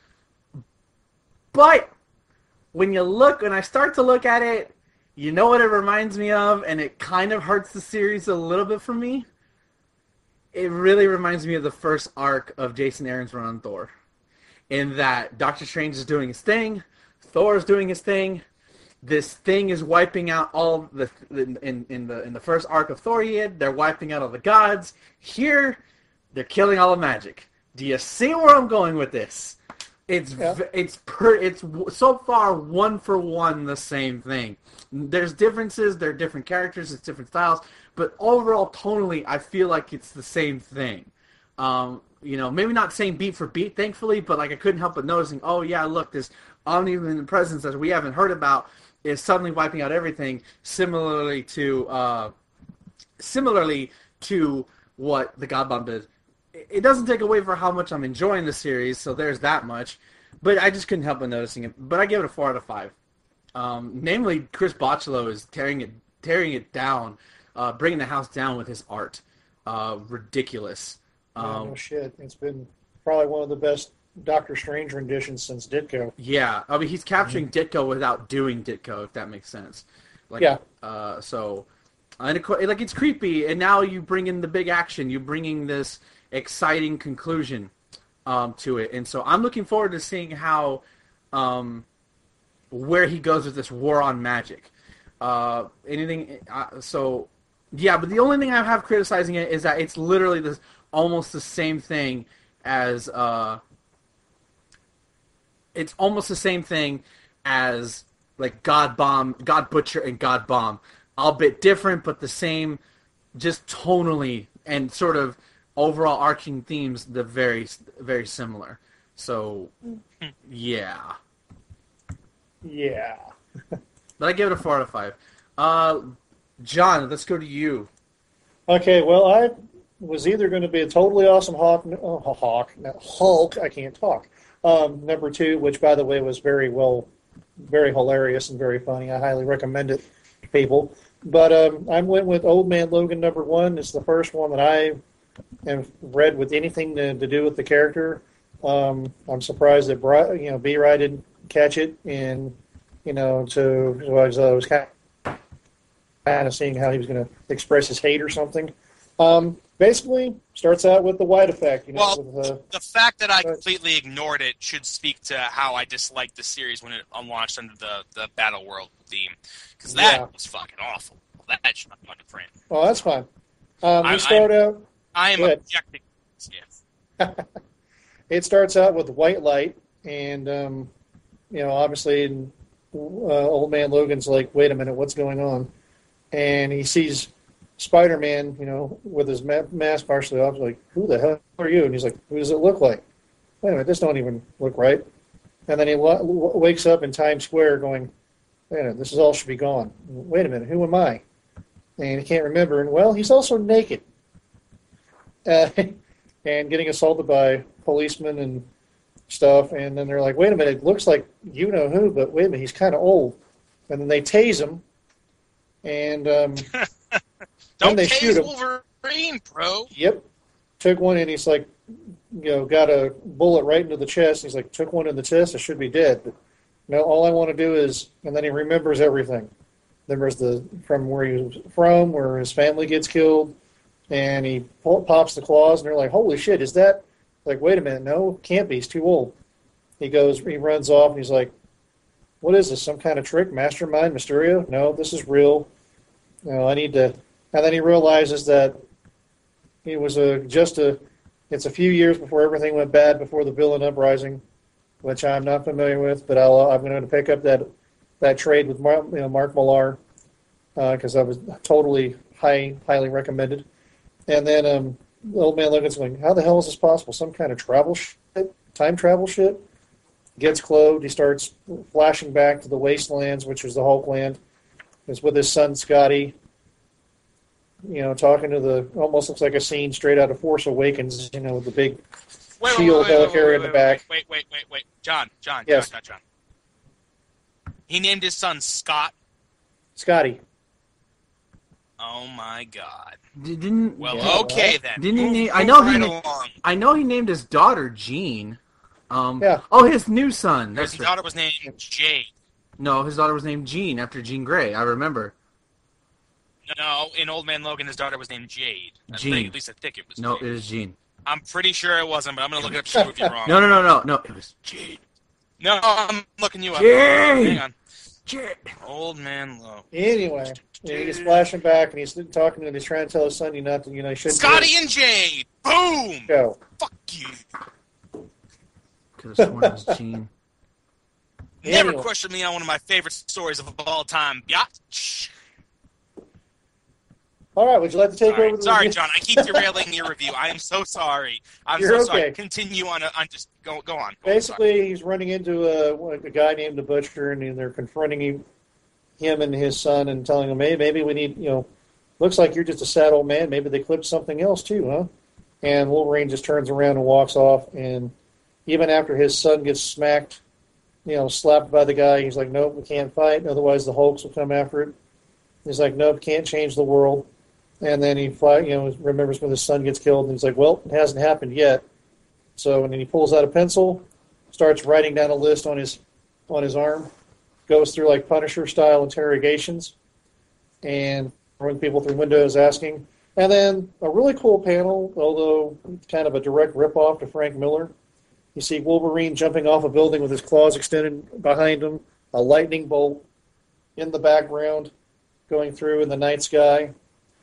But when you look, when I start to look at it, you know what it reminds me of, and it kind of hurts the series a little bit for me. It really reminds me of the first arc of Jason Aaron's run on Thor, in that Doctor Strange is doing his thing, Thor is doing his thing. This thing is wiping out all the in in the in the first arc of Thor. He had, they're wiping out all the gods. Here, they're killing all the magic. Do you see where I'm going with this? It's Yeah. it's per it's so far one for one the same thing. There's differences. There are different characters. It's different styles. But overall, tonally, I feel like it's the same thing. Um, you know, maybe not same beat for beat, thankfully, but like I couldn't help but noticing, oh yeah, look, this omnipotent presence that we haven't heard about is suddenly wiping out everything. Similarly to, uh, similarly to what the God Bomb did. It doesn't take away for how much I'm enjoying the series, so there's that much. But I just couldn't help but noticing it. But I give it a four out of five. Um, namely, Chris Bachalo is tearing it, tearing it down. Uh, bringing the house down with his art. Uh, ridiculous. Yeah, Um, no shit. It's been probably one of the best Doctor Strange renditions since Ditko. yeah, I mean, he's capturing Ditko without doing Ditko, if that makes sense. Like, Yeah. Uh, so, and it, like, it's creepy, and now you bring in the big action. You're bringing this exciting conclusion um, to it. And so I'm looking forward to seeing how, um, where he goes with this war on magic. Uh, anything, uh, so... Yeah, but the only thing I have criticizing it is that it's literally this almost the same thing as uh, it's almost the same thing as like God Bomb, God Butcher, and God Bomb. A bit different, but the same, just tonally and sort of overall arching themes. The very very similar. So yeah, Yeah. but I give it a four out of five. Uh, John, let's go to you. Okay, well, I was either going to be a totally awesome Hawk, oh, Hawk, no, Hulk. I can't talk. Um, number two, which by the way was very well, very hilarious and very funny. I highly recommend it to people. But um, I went with Old Man Logan number one. It's the first one that I have read with anything to, to do with the character. Um, I'm surprised that Bri- you know B-Rye didn't catch it, and you know, so I was, I was kind of kind of seeing how he was going to express his hate or something. Um, basically, starts out with the White Effect. You know, Well, with, uh, the fact that I Right. completely ignored it should speak to how I disliked the series when it launched under the, the Battle World theme. Because that Yeah. was fucking awful. That should not go to print. oh, that's fine. Um, I- we start out. I am Go ahead. objecting to this. It starts out with white light, and um, you know, obviously, uh, Old Man Logan's like, wait a minute, what's going on? And he sees Spider-Man, you know, with his ma- mask partially off, like, who the hell are you? And he's like, who does it look like? Wait a minute, this don't even look right. And then he w- w- wakes up in Times Square going, wait a minute, this is all should be gone. Wait a minute, who am I? And he can't remember. And, well, he's also naked. Uh, and getting assaulted by policemen and stuff. And then they're like, wait a minute, it looks like you know who, but wait a minute, he's kind of old. And then they tase him. And um, Don't they shoot tase him. Wolverine, bro. Yep. Took one, and he's like, you know, got a bullet right into the chest. He's like, took one in the chest, I should be dead. But no, all I want to do is, and then he remembers everything. Remembers the from where he was from, where his family gets killed, and he po- pops the claws, and they're like, holy shit, is that? Like, wait a minute, no, can't be, he's too old. He goes, he runs off, and he's like, what is this, some kind of trick, mastermind, Mysterio? No, this is real. You know, I need to, and then he realizes that it was a just a, it's a few years before everything went bad, before the villain uprising, which I'm not familiar with, but I'll, I'm going to pick up that that trade with Mark, you know, Mark Millar, because uh, I was totally high, highly recommended. And then um, the Old Man Logan's going, how the hell is this possible? Some kind of travel shit? Time travel shit? Gets clothed. He starts flashing back to the Wastelands, which was the Hulkland. He's with his son, Scotty, you know, talking to the, almost looks like a scene straight out of Force Awakens, you know, with the big Wait, shield wait, wait, wait, helicarrier wait, in the wait, back. Wait, wait, wait, wait. John, John, Yes. John, John, John. He named his son Scott. Scotty. Oh my God. D- Didn't Well, Yeah. okay then. Didn't he Move- name- I move know he right na- along. I know he named his daughter Jean. Um, Yeah. Oh, his new son. His That's right. daughter was named Jade. No, his daughter was named Jean after Jean Grey. I remember. No, in Old Man Logan, his daughter was named Jade. I Jean. think, at least I think it was. No, Jade. it is Jean. I'm pretty sure it wasn't, but I'm gonna look it up to prove you wrong. No, no, no, no, no. It was Jean. No, I'm looking you up. Jade! Hang on. Jean. Old Man Logan. Anyway, you know, he's flashing back, and he's talking to him. He's trying to tell his son, you not to, you know, you shouldn't. Scotty and Jade. Boom. Go. Fuck you. Could have sworn it was Jean. Never Anyway. question me on one of my favorite stories of all time. Biatch. All right, would you like to take Sorry, over the sorry, review? John. I keep derailing your review. I am so sorry. I'm You're so sorry. okay. Continue on. A, on just go. Go on. Go on. Sorry. Basically, he's running into a, a guy named the Butcher, and they're confronting him, him and his son, and telling him, "Hey, maybe we need, you know, looks like you're just a sad old man. Maybe they clipped something else too, huh?" And Wolverine just turns around and walks off. And even after his son gets smacked, you know, slapped by the guy, he's like, "Nope, we can't fight. Otherwise, the Hulks will come after it." He's like, "Nope, can't change the world." And then he fly, you know, remembers when his son gets killed, and he's like, "Well, it hasn't happened yet." So, and then he pulls out a pencil, starts writing down a list on his on his arm, goes through like Punisher style interrogations, and running people through windows asking. And then a really cool panel, although kind of a direct ripoff to Frank Miller. You see Wolverine jumping off a building with his claws extended behind him, a lightning bolt in the background going through in the night sky.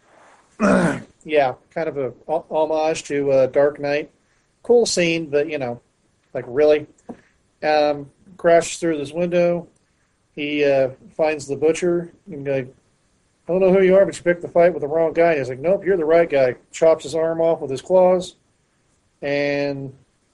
Yeah, kind of a homage to uh, Dark Knight. Cool scene, but, you know, like, really? Um, crashes through this window. He uh, finds the Butcher. And like, I don't know who you are, but you picked the fight with the wrong guy. And he's like, nope, you're the right guy. Chops his arm off with his claws. And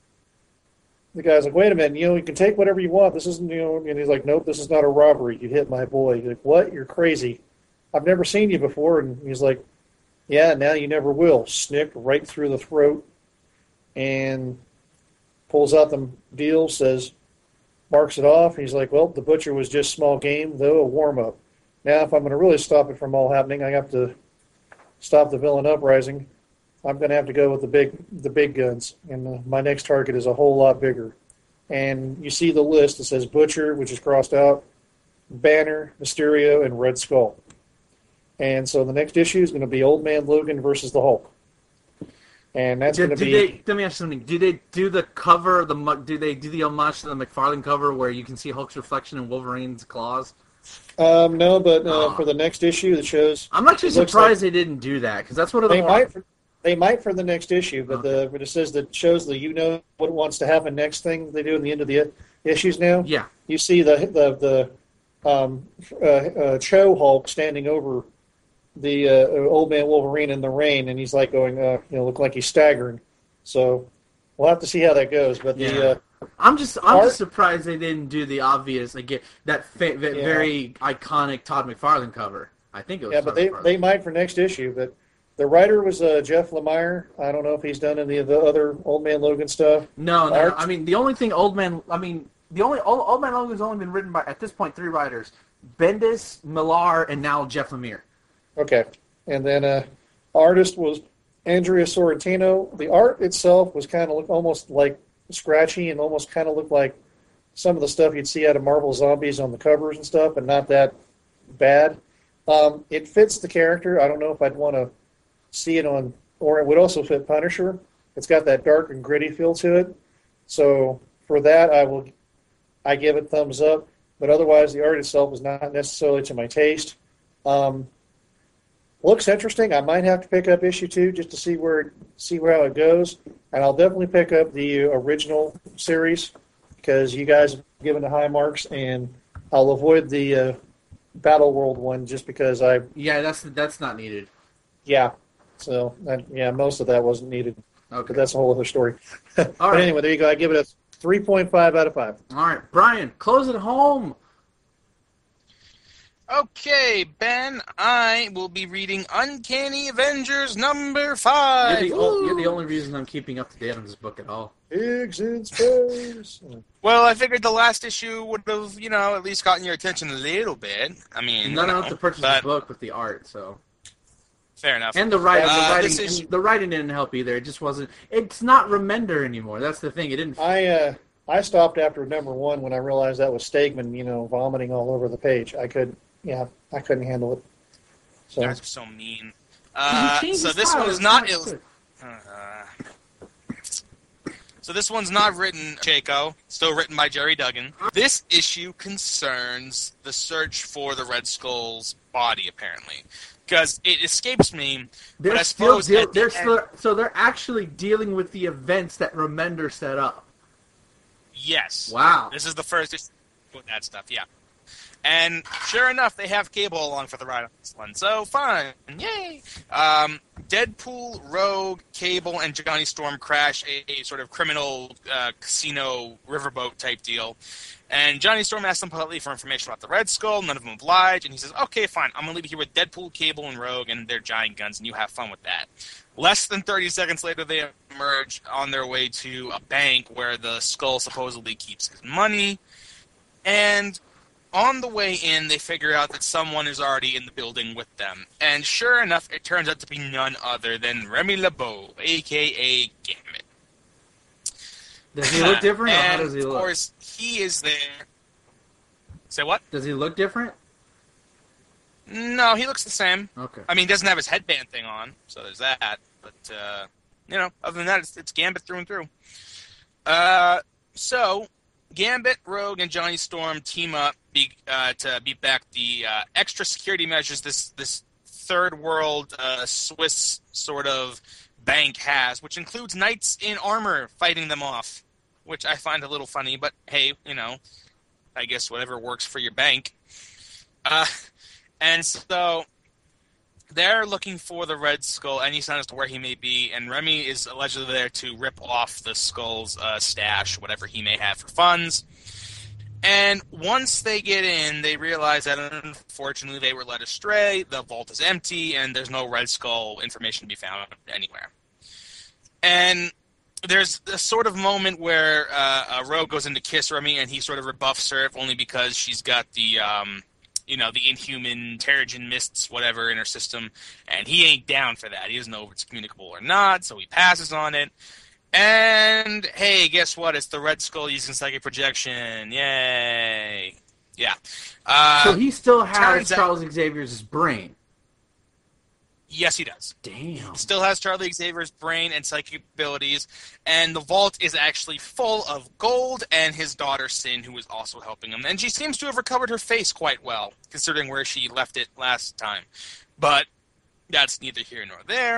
the guy's like, wait a minute, you know, you can take whatever you want. This isn't, you know, and he's like, nope, this is not a robbery. You hit my boy. He's like, what? You're crazy. I've never seen you before. And he's like, yeah, now you never will. Snicked right through the throat. And pulls out the deal, says, marks it off. He's like, well, the Butcher was just small game, though a warm-up. Now, if I'm going to really stop it from all happening, I have to stop the villain uprising. I'm going to have to go with the big the big guns. And uh, my next target is a whole lot bigger. And you see the list. It says Butcher, which is crossed out, Banner, Mysterio, and Red Skull. And so the next issue is going to be Old Man Logan versus the Hulk. And that's Did, going to did be... they, let me ask you something. Do they do the cover, the mu- do they do the homage to the McFarlane cover where you can see Hulk's reflection in Wolverine's claws? Um, no, but uh, Oh. for the next issue that shows... I'm actually it looks surprised like- they didn't do that, because that's one of the They more... might, for, they might for the next issue, but the but it says that shows the you know what wants to happen next thing they do in the end of the issues now. Yeah. You see the the the um, uh, uh, Cho Hulk standing over the uh, old man Wolverine in the rain, and he's like going, uh, you know, look like he's staggering. So we'll have to see how that goes. But the Yeah. uh, I'm just I'm Art- just surprised they didn't do the obvious again that, fa- that Yeah. very iconic Todd McFarlane cover. I think it was yeah, Todd but they McFarlane. they might for next issue. But the writer was uh, Jeff Lemire. I don't know if he's done any of the other Old Man Logan stuff. No, no. Art- I mean, the only thing Old Man. I mean, the only Old, Old Man Logan's only been written by at this point three writers: Bendis, Millar, and now Jeff Lemire. Okay, and then uh, artist was Andrea Sorrentino. The art itself was kind of look almost like scratchy and almost kind of looked like some of the stuff you'd see out of Marvel Zombies on the covers and stuff, but not that bad. Um, it fits the character. I don't know if I'd want to see it on, or it would also fit Punisher. It's got that dark and gritty feel to it. So for that, I will, I give it thumbs up. But otherwise, the art itself is not necessarily to my taste. Um, looks interesting. I might have to pick up issue two just to see where see where how it goes, and I'll definitely pick up the original series because you guys have given the high marks, and I'll avoid the uh, Battle World one just because I Yeah, that's that's not needed. yeah. So that, yeah, most of that wasn't needed, Okay. but that's a whole other story. But All right. anyway, there you go. I give it a three point five out of five. All right, Brian, close it home. Okay, Ben, I will be reading Uncanny Avengers number You're five. the, o- you're the only reason I'm keeping up to date on this book at all. Pigs in space. Well, I figured the last issue would have, you know, at least gotten your attention a little bit. I mean, Not you know, enough to purchase but the book with the art, so. fair enough. And the writing, Uh, the this writing, issue- and the writing didn't help either. It just wasn't. It's not Remender anymore. That's the thing. It didn't. I uh, I stopped after number one when I realized that was Stegman, you know, vomiting all over the page. I could, yeah, I couldn't handle it. So You guys are so mean. He Uh, changed so his this style. one is It's not. not Il- good. uh, so this one's not written, Jaco. Still written by Jerry Duggan. This issue concerns the search for the Red Skull's body, apparently, because it escapes me. They're but I still, suppose deal, at the they're end- still, so they're actually dealing with the events that Remender set up. Yes. Wow. This is the first issue with that stuff. Yeah. And sure enough, they have Cable along for the ride on this one. So fun. Yay. Um, Deadpool, Rogue, Cable, and Johnny Storm crash a, a sort of criminal uh, casino riverboat type deal. And Johnny Storm asks them politely for information about the Red Skull. None of them oblige. And he says, okay, fine. I'm going to leave you here with Deadpool, Cable, and Rogue and their giant guns, and you have fun with that. Less than thirty seconds later, they emerge on their way to a bank where the Skull supposedly keeps his money. And on the way in, they figure out that someone is already in the building with them. And sure enough, it turns out to be none other than Remy LeBeau, a k a. Gambit. Does he look different, or how And, does he of look? course, he is there. Say what? Does he look different? No, he looks the same. Okay. I mean, he doesn't have his headband thing on, so there's that. But, uh, you know, other than that, it's, it's Gambit through and through. Uh, so, Gambit, Rogue, and Johnny Storm team up be, uh, to beat back the uh, extra security measures this, this third world uh, Swiss sort of bank has, which includes knights in armor fighting them off, which I find a little funny, but hey, you know, I guess whatever works for your bank. Uh, and so they're looking for the Red Skull any sign as to where he may be, and Remy is allegedly there to rip off the Skull's uh, stash, whatever he may have for funds. And once they get in, they realize that unfortunately they were led astray, the vault is empty, and there's no Red Skull information to be found anywhere. And there's a sort of moment where uh, uh, Rogue goes in to kiss Remy, and he sort of rebuffs her, if only because she's got the, um, you know, the inhuman Terrigen mists, whatever, in her system, and he ain't down for that. He doesn't know if it's communicable or not, so he passes on it. And, hey, guess what? It's the Red Skull using psychic projection. Yay. Yeah. Uh, So he still has turns out- Charles Xavier's brain. yes, he does. Damn. Still has Charlie Xavier's brain and psychic abilities, and the vault is actually full of gold and his daughter Sin, who is also helping him. And she seems to have recovered her face quite well, considering where she left it last time. But that's neither here nor there.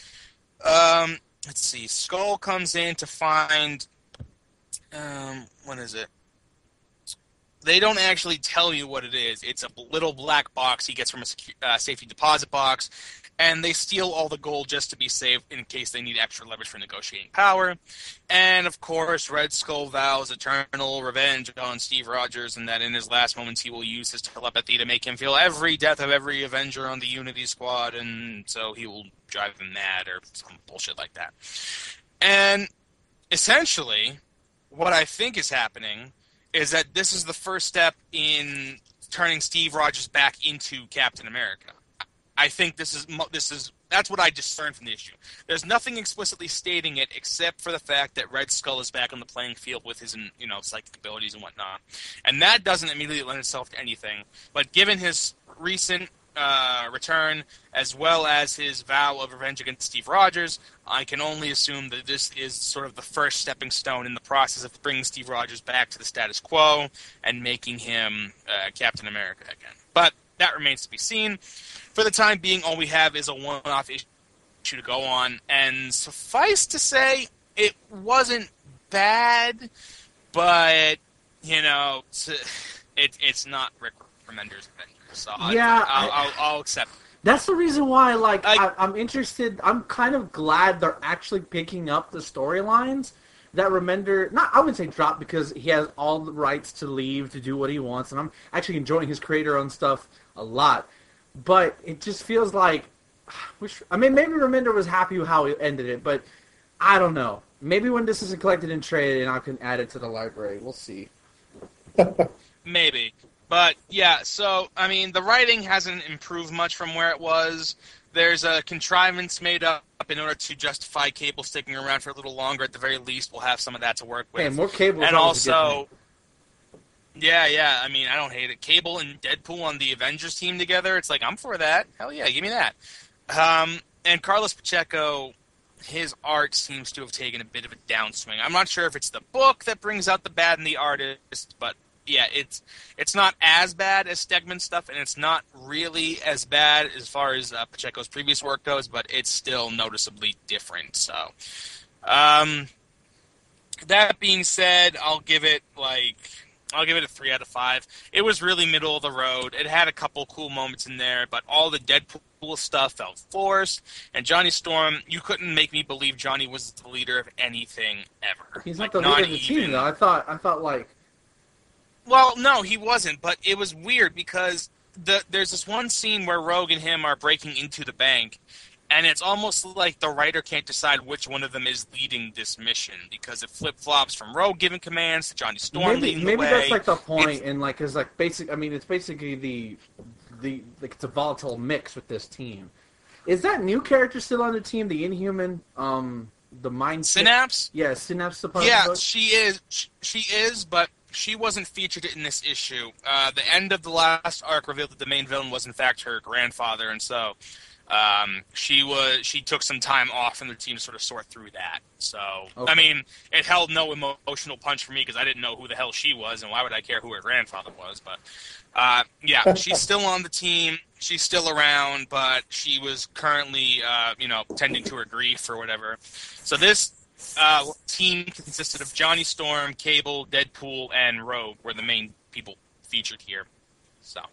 Um, let's see. Skull comes in to find... Um, what is it? they don't actually tell you what it is. It's a little black box he gets from a secu- uh, safety deposit box, and they steal all the gold just to be safe in case they need extra leverage for negotiating power. And, of course, Red Skull vows eternal revenge on Steve Rogers, and that in his last moments he will use his telepathy to make him feel every death of every Avenger on the Unity Squad, and so he will drive them mad or some bullshit like that. And, essentially, what I think is happening is that this is the first step in turning Steve Rogers back into Captain America. I think this is this is that's what I discern from the issue. There's nothing explicitly stating it except for the fact that Red Skull is back on the playing field with his, you know, psychic abilities and whatnot, and that doesn't immediately lend itself to anything. But given his recent uh, return, as well as his vow of revenge against Steve Rogers, I can only assume that this is sort of the first stepping stone in the process of bringing Steve Rogers back to the status quo and making him uh, Captain America again. But that remains to be seen. For the time being, all we have is a one-off issue to go on, and suffice to say, it wasn't bad, but, you know, it, it's not Rick Remender's Avengers. So yeah, I'll, I, I'll, I'll accept it. That's the reason why, like, I, I, I'm interested. I'm kind of glad they're actually picking up the storylines that Remender, not I wouldn't say drop because he has all the rights to leave to do what he wants, and I'm actually enjoying his creator-owned stuff a lot. But it just feels like, which, I mean, maybe Remender was happy with how he ended it, but I don't know. Maybe when this is collected and traded, and I can add it to the library. We'll see. Maybe. But, yeah, so, I mean, the writing hasn't improved much from where it was. There's a contrivance made up in order to justify Cable sticking around for a little longer. At the very least, we'll have some of that to work with. Hey, more Cable. And also, yeah, yeah, I mean, I don't hate it. Cable and Deadpool on the Avengers team together, it's like, I'm for that. Hell yeah, give me that. Um, and Carlos Pacheco, his art seems to have taken a bit of a downswing. I'm not sure if it's the book that brings out the bad in the artist, but yeah, it's it's not as bad as Stegman's stuff, and it's not really as bad as far as uh, Pacheco's previous work goes, but it's still noticeably different. So, um, that being said, I'll give it like I'll give it a three out of five. It was really middle of the road. It had a couple cool moments in there, but all the Deadpool stuff felt forced. And Johnny Storm, you couldn't make me believe Johnny was the leader of anything ever. He's like, not the not leader of the even... team, though. I thought I thought like. Well, no, he wasn't, but it was weird because the, there's this one scene where Rogue and him are breaking into the bank, and it's almost like the writer can't decide which one of them is leading this mission because it flip-flops from Rogue giving commands to Johnny Storm maybe, leading maybe the way. Maybe that's like the point, it's, and like, cause like basic. I mean, it's basically the, the like it's a volatile mix with this team. Is that new character still on the team? The Inhuman, um, the Mind Synapse? Yeah, Synapse. Supposed yeah, she is. She, she is, but she wasn't featured in this issue. Uh, the end of the last arc revealed that the main villain was in fact her grandfather, and so um, she was she took some time off from the team to sort of sort through that. So okay. I mean, it held no emotional punch for me because I didn't know who the hell she was, and why would I care who her grandfather was? But uh, yeah, she's still on the team. She's still around, but she was currently, uh, you know, tending to her grief or whatever. So this uh, team consisted of Johnny Storm, Cable, Deadpool, and Rogue were the main people featured here. So,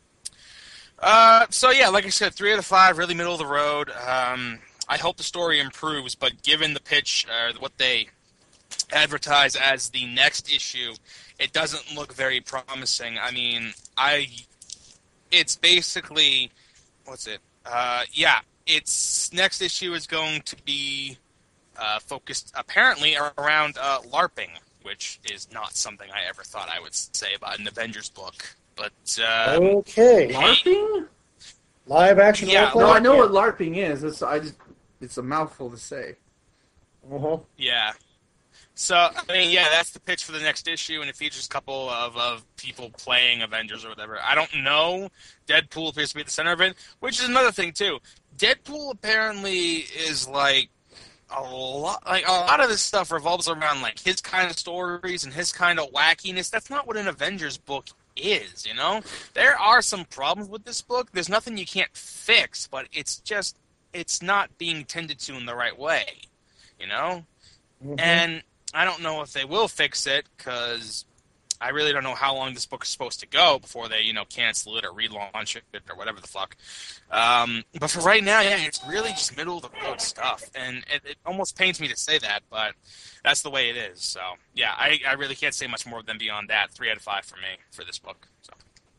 uh, so yeah, like I said, three out of five, really middle of the road. Um, I hope the story improves, but given the pitch, uh, what they advertise as the next issue, it doesn't look very promising. I mean, I, it's basically, what's it? Uh, yeah, its next issue is going to be uh, focused apparently around uh, LARPing, which is not something I ever thought I would say about an Avengers book. But um, okay, LARPing, live action. Yeah, no, I know yeah. what LARPing is. It's I just it's a mouthful to say. Uh-huh. Yeah. So, I mean, yeah, that's the pitch for the next issue, and it features a couple of, of people playing Avengers or whatever. I don't know. Deadpool appears to be at the center of it, which is another thing, too. Deadpool apparently is, like, a lot, like, a lot of this stuff revolves around, like, his kind of stories and his kind of wackiness. That's not what an Avengers book is, you know? There are some problems with this book. There's nothing you can't fix, but it's just, it's not being tended to in the right way, you know? Mm-hmm. And I don't know if they will fix it, because I really don't know how long this book is supposed to go before they, you know, cancel it or relaunch it or whatever the fuck. Um, but for right now, yeah, it's really just middle of the road stuff, and it, it almost pains me to say that, but that's the way it is. So yeah, I, I really can't say much more than beyond that. Three out of five for me for this book. So.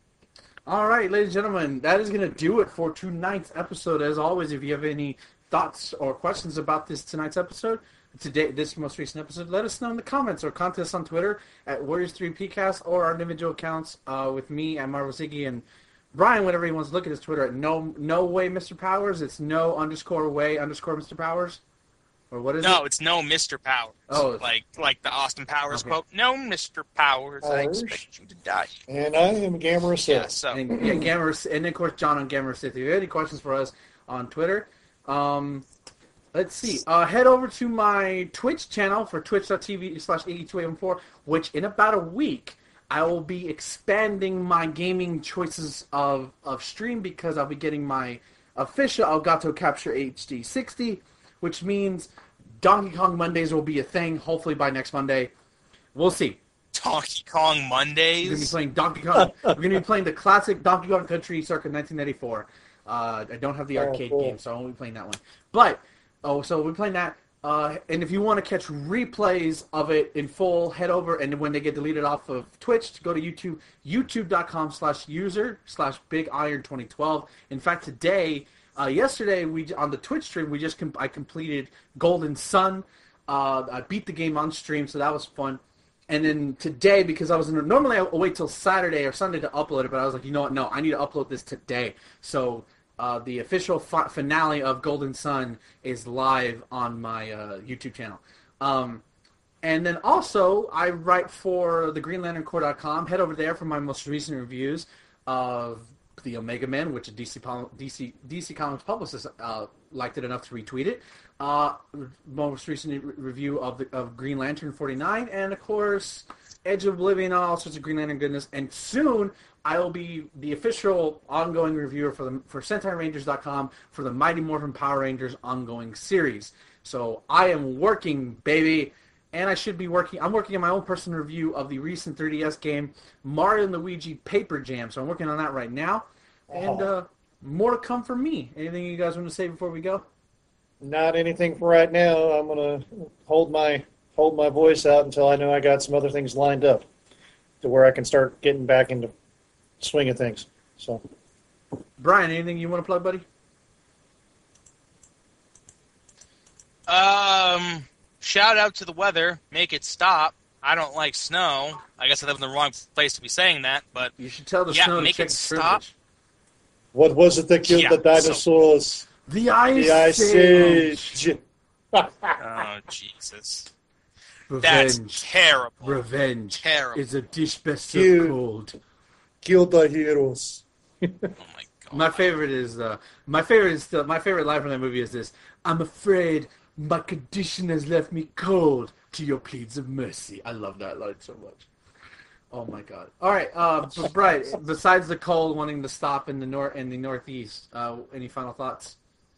All right, ladies and gentlemen, that is going to do it for tonight's episode. As always, if you have any thoughts or questions about this tonight's episode, today, this most recent episode, let us know in the comments or contact us on Twitter at Warriors three P cast or our individual accounts uh, with me at Marvel Ziggy and Brian, whenever he wants to look at his Twitter at no no way Mister Powers. It's no underscore way underscore Mister Powers. Or what is no, it? No, it's no Mister Powers. Oh, like like the Austin Powers okay. quote. No Mister Powers, I Powers. expect you to die. And I am Gamera Sith. Yeah, so And, yeah, Gamera, and of course John on Gamera Sith. If you have any questions for us on Twitter, um, let's see. Uh, head over to my Twitch channel for twitch.tv slash eighty-two eighty-four, which in about a week I will be expanding my gaming choices of, of stream because I'll be getting my official Elgato Capture H D sixty, which means Donkey Kong Mondays will be a thing, hopefully by next Monday. We'll see. Donkey Kong We're Mondays. going to be playing Donkey Kong. We're going to be playing the classic Donkey Kong Country circa nineteen ninety-four. Uh, I don't have the Oh, arcade cool. game, so I won't be playing that one. But, oh, so we're playing that. Uh, and if you want to catch replays of it in full, head over, and when they get deleted off of Twitch, go to YouTube, youtube.com slash user slash Big Iron twenty twelve. In fact, today, uh, yesterday, we on the Twitch stream, we just com- I completed Golden Sun. Uh, I beat the game on stream, so that was fun. And then today, because I was in, normally I'll wait till Saturday or Sunday to upload it, but I was like, you know what, no, I need to upload this today. So uh, the official fi- finale of Golden Sun is live on my uh, YouTube channel. Um, and then also, I write for the green lantern corps dot com. Head over there for my most recent reviews of the Omega Man, which a D C, D C, D C Comics publicist uh, liked it enough to retweet it. Uh, most recent re- review of the, of Green Lantern forty-nine, and of course, Edge of Oblivion, all sorts of Green Lantern goodness. And soon, I will be the official ongoing reviewer for the for Sentai Rangers dot com for the Mighty Morphin Power Rangers ongoing series. So I am working, baby, and I should be working. I'm working on my own personal review of the recent three D S game Mario and Luigi Paper Jam. So I'm working on that right now, and uh, more to come from me. Anything you guys want to say before we go? Not anything for right now. I'm gonna hold my hold my voice out until I know I got some other things lined up to where I can start getting back into swing of things. So, Brian, anything you want to plug, buddy? Um, shout out to the weather. Make it stop. I don't like snow. I guess I live in the wrong place to be saying that, but You should tell the Yeah, snow to make check it its stop. privilege. what was it that killed Yeah, the dinosaurs? The Ice, The Ice Age. Age. oh Jesus, Revenge. that's terrible. Revenge Terrible. is a dish best Cute. served cold. Kill the heroes. Oh my God. My favorite is uh, my favorite is still my favorite line from that movie is this: "I'm afraid my condition has left me cold to your pleads of mercy." I love that line so much. Oh my God! All right, uh, but Brian, besides the cold wanting to stop in the north in the northeast, uh, any final thoughts?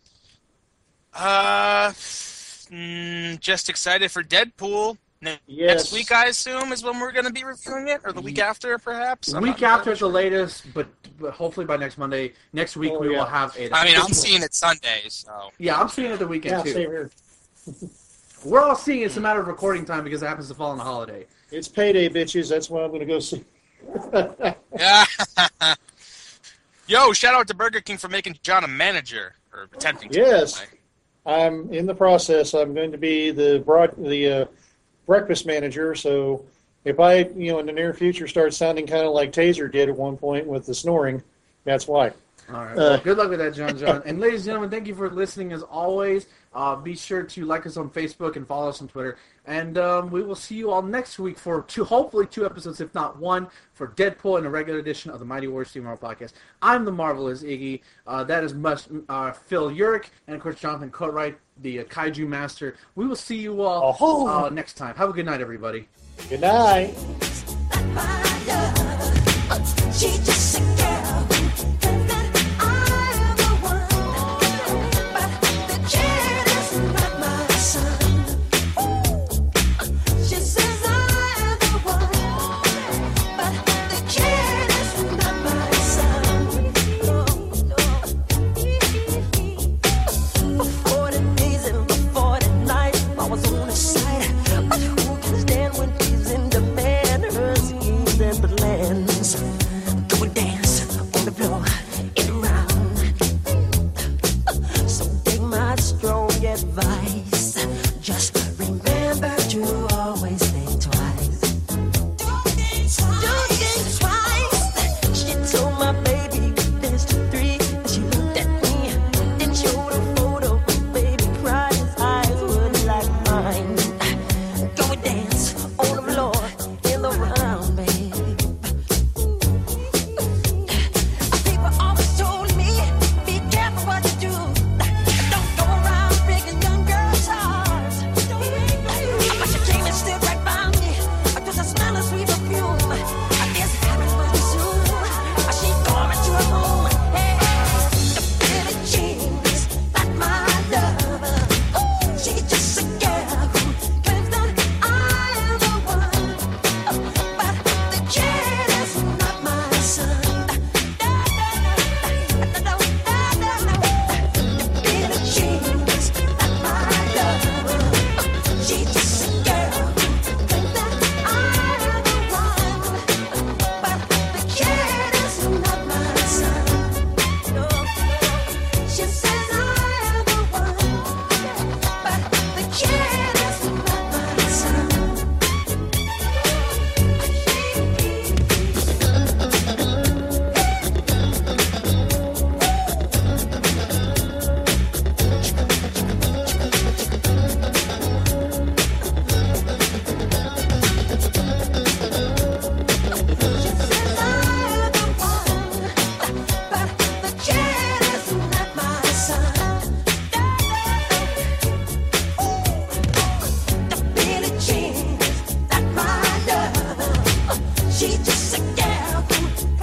Uh, mm, just excited for Deadpool. Ne- Yes. Next week, I assume, is when we're going to be reviewing it, or the week after, perhaps. I'm Week not after at the sure. latest, but, but hopefully by next Monday, next week Oh, we yeah. will have a. I mean, I'm seeing it Sundays, so Yeah, I'm seeing it the weekend Yeah, too. same here. We're all seeing it. It's a matter of recording time because it happens to fall on a holiday. It's payday, bitches. That's what I'm going to go see. yeah. Yo, shout out to Burger King for making John a manager or attempting to. Yes. anyway. I'm in the process. I'm going to be the broad, the uh, breakfast manager. So if I, you know, in the near future start sounding kind of like Taser did at one point with the snoring, that's why. All right. Uh, Well, good luck with that, John. John. And ladies and gentlemen, thank you for listening as always. Uh, be sure to like us on Facebook and follow us on Twitter. And um, we will see you all next week for two, hopefully two episodes, if not one, for Deadpool and a regular edition of the Mighty Warriors Team Marvel Podcast. I'm the Marvelous Iggy. Uh, that is must, uh, Phil Urich, and of course Jonathan Cotright, the uh, Kaiju Master. We will see you all Oh. uh, next time. Have a good night, everybody. Good night. She just a girl. She's just a girl who